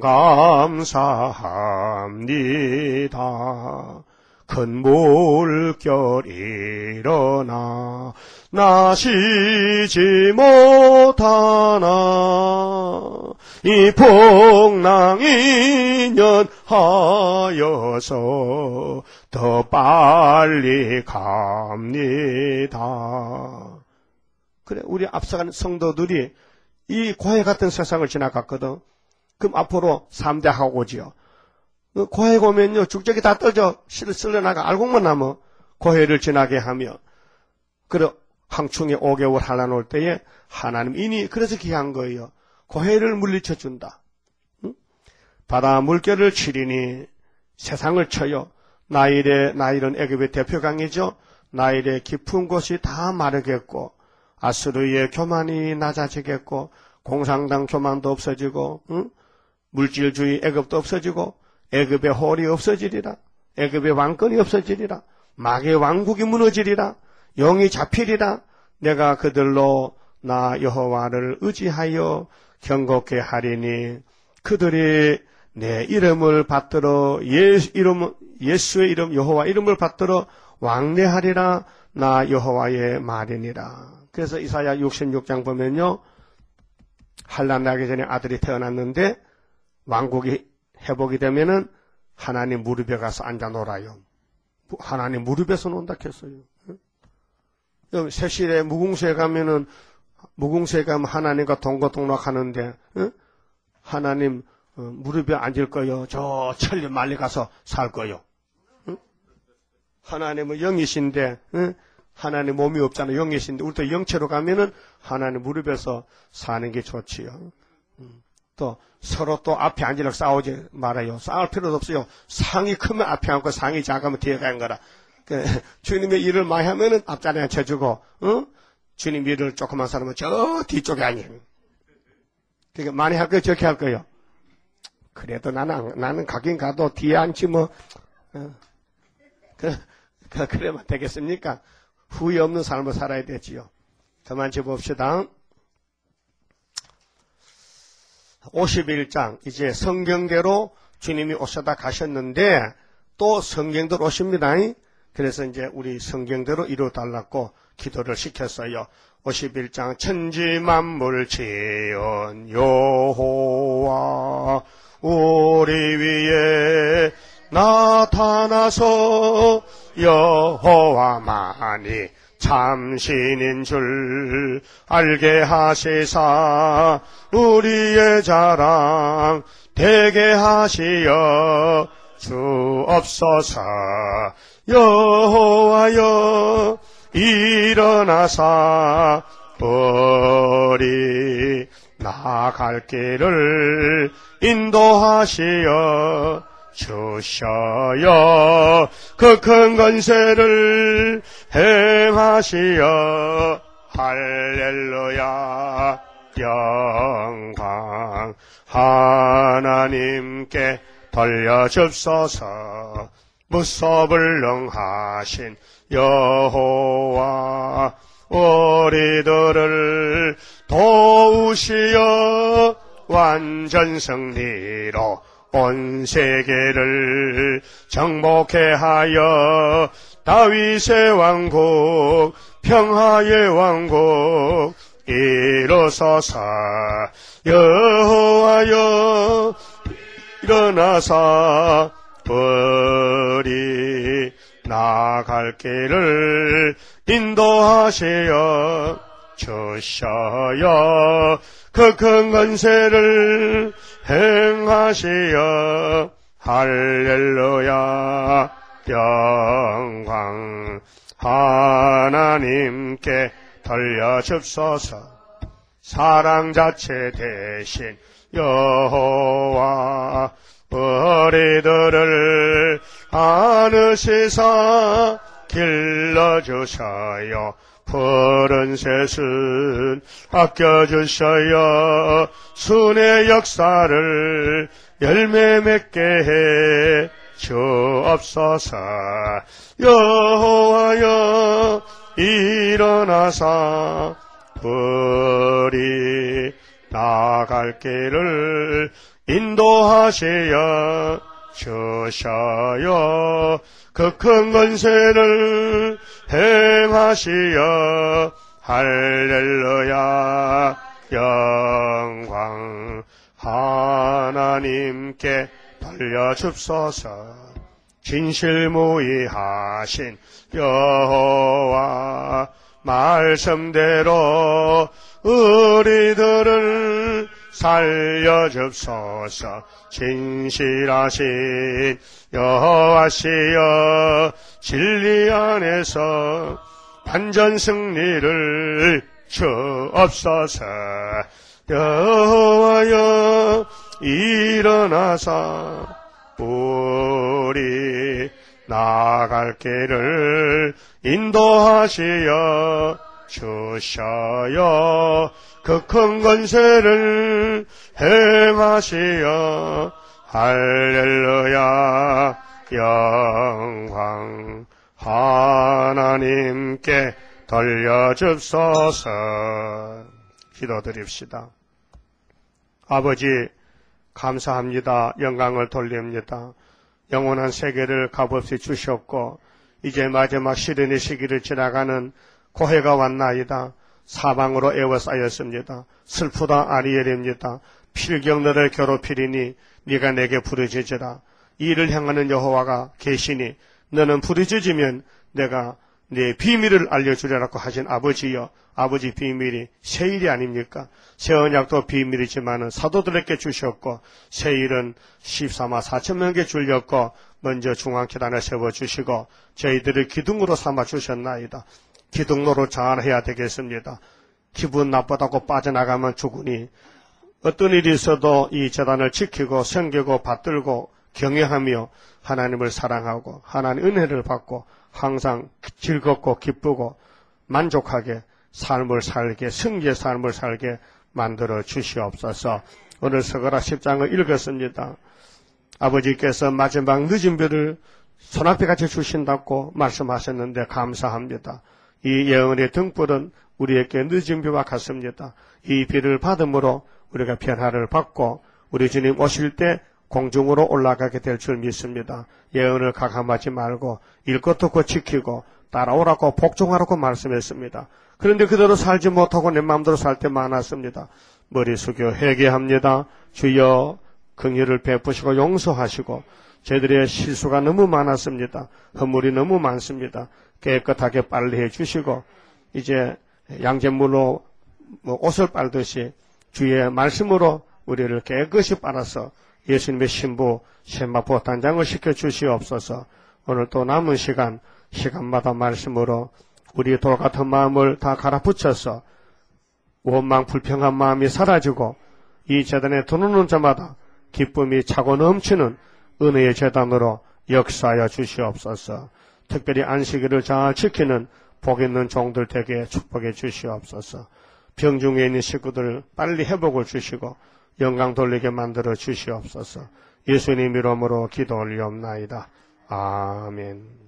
감사합니다. 큰 물결 일어나 나 쉬지 못하나 이 풍랑 인연하여서 더 빨리 갑니다. 그래 우리 앞서간 성도들이 이 고해 같은 세상을 지나갔거든. 그럼 앞으로 삼 대 하고 오지요. 고해 오면요 죽적이 다 떨어져 쓸려나가 알곡만 남어. 고해를 지나게 하며 그래 황충이 오 개월 할라놓을 때에 하나님 이니 그래서 귀한 거예요. 고해를 물리쳐 준다. 응? 바다 물결을 치리니 세상을 쳐요. 나일의 나일은 애굽의 대표 강이죠. 나일의 깊은 곳이 다 마르겠고 아수르의 교만이 낮아지겠고 공산당 교만도 없어지고 응? 물질주의 애굽도 없어지고 애굽의 홀이 없어지리라. 애굽의 왕권이 없어지리라. 마귀의 왕국이 무너지리라. 영이 잡히리라. 내가 그들로 나 여호와를 의지하여 경고케 하리니 그들이 내 이름을 받들어 예수 이름 예수의 이름 여호와 이름을 받들어 왕래하리라. 나 여호와의 말이니라. 그래서 이사야 육십육 장 보면요. 한란 나기 전에 아들이 태어났는데 왕국이 회복이 되면은 하나님 무릎에 가서 앉아 놀아요. 하나님 무릎에서 논다 했어요. 세실에 무궁수에 가면은 무궁수에 가면 하나님과 동거동락하는데 어? 하나님 어, 무릎에 앉을 거요. 저 천리 멀리 가서 살 거요. 어? 하나님은 영이신데 어? 하나님 몸이 없잖아요. 영이신데 우리도 영체로 가면은 하나님 무릎에서 사는 게 좋지요. 음. 또 서로 또 앞에 앉으려고 싸우지 말아요. 싸울 필요도 없어요. 상이 크면 앞에 앉고 상이 작으면 뒤에 가는 거라. 그, 주님의 일을 많이 하면은 앞자리에 앉혀주고, 어? 주님 일을 조그만 사람은 저 뒤쪽에 앉아. 그러니까 많이 할 거예요, 저렇게 할 거예요. 그래도 나는, 나는 가긴 가도 뒤에 앉지 뭐, 어. 그, 그, 그래만 되겠습니까? 후회 없는 삶을 살아야 되지요. 그만 짚읍시다. 오십일 장, 이제 성경대로 주님이 오셔다 가셨는데, 또 성경대로 오십니다. 그래서 이제 우리 성경대로 이루어달라고 기도를 시켰어요. 오십일 장, 천지 만물 지은 여호와, 우리 위에 나타나서 여호와만이 참신인 줄 알게 하시사 우리의 자랑 되게 하시어 주옵소서. 여호와여 일어나사 우리 나갈 길을 인도하시어 주셔요. 그 큰 권세를 행하시어 할렐루야. 영광 하나님께 돌려줍소서. 무소불능하신 여호와 우리들을 도우시어 완전 승리로 온 세계를 정복해 하여 다윗의 왕국 평화의 왕국 이루소서. 여호와여 일어나사 우리 나갈 길을 인도하시어 주셔요. 그 큰 권세를 행하시어 할렐루야. 영광 하나님께 돌려줍소서. 사랑 자체 대신 여호와 우리들을 안으시사 길러주셔요. 푸른 새순 아껴주셔요. 순의 역사를 열매 맺게 해 주옵소서. 여호와여 일어나사 우리 나갈 길을 인도하시어 주셔요. 그 큰 권세를 행하시어 할렐루야. 영광 하나님께 돌려줍소서. 진실무의하신 여호와 말씀대로 우리들을 살려줍소서. 진실하신 여호와시여 진리 안에서 완전 승리를 주옵소서. 여호와여 일어나사 우리 나갈 길을 인도하시어 주셔요. 그 큰 권세를 행하시어 할렐루야. 영광 하나님께 돌려줍소서. 기도드립시다. 아버지 감사합니다. 영광을 돌립니다. 영원한 세계를 값없이 주셨고 이제 마지막 시련의 시기를 지나가는 고해가 왔나이다. 사방으로 애워싸였습니다. 슬프다 아리엘입니다. 필경 너를 괴롭히리니 네가 내게 부르짖으라. 이를 향하는 여호와가 계시니 너는 부르짖으면 내가 네 비밀을 알려주려고 하신 아버지여, 아버지 비밀이 세일이 아닙니까? 새 언약도 비밀이지만 사도들에게 주셨고 세일은 십삼만 사천 명에게 줄렸고 먼저 중앙계단을 세워주시고 저희들을 기둥으로 삼아주셨나이다. 기둥로로 잘해야 되겠습니다. 기분 나쁘다고 빠져나가면 죽으니 어떤 일이 있어도 이 재단을 지키고 섬기고 받들고 경외하며 하나님을 사랑하고 하나님 은혜를 받고 항상 즐겁고 기쁘고 만족하게 삶을 살게 승리의 삶을 살게 만들어 주시옵소서. 오늘 서가라 십 장을 읽었습니다. 아버지께서 마지막 늦은 비를 손앞에 같이 주신다고 말씀하셨는데 감사합니다. 이 예언의 등불은 우리에게 늦은 비와 같습니다. 이 비를 받음으로 우리가 변화를 받고 우리 주님 오실 때 공중으로 올라가게 될 줄 믿습니다. 예언을 가감하지 말고 읽고 듣고 지키고 따라오라고 복종하라고 말씀했습니다. 그런데 그대로 살지 못하고 내 마음대로 살 때 많았습니다. 머리 숙여 회개합니다. 주여 긍휼을 베푸시고 용서하시고 저희들의 실수가 너무 많았습니다. 허물이 너무 많습니다. 깨끗하게 빨래해 주시고 이제 양잿물로 뭐 옷을 빨듯이 주의 말씀으로 우리를 깨끗이 빨아서 예수님의 신부 셈마포 단장을 시켜주시옵소서. 오늘 또 남은 시간 시간마다 말씀으로 우리 돌 같은 마음을 다 갈아붙여서 원망 불평한 마음이 사라지고 이 재단에 들어오는 자마다 기쁨이 차고 넘치는 은혜의 재단으로 역사하여 주시옵소서. 특별히 안식일을 잘 지키는 복 있는 종들 되게 축복해 주시옵소서. 병 중에 있는 식구들 빨리 회복을 주시고 영광 돌리게 만들어 주시옵소서. 예수님 이름으로 기도 올리옵나이다. 아멘.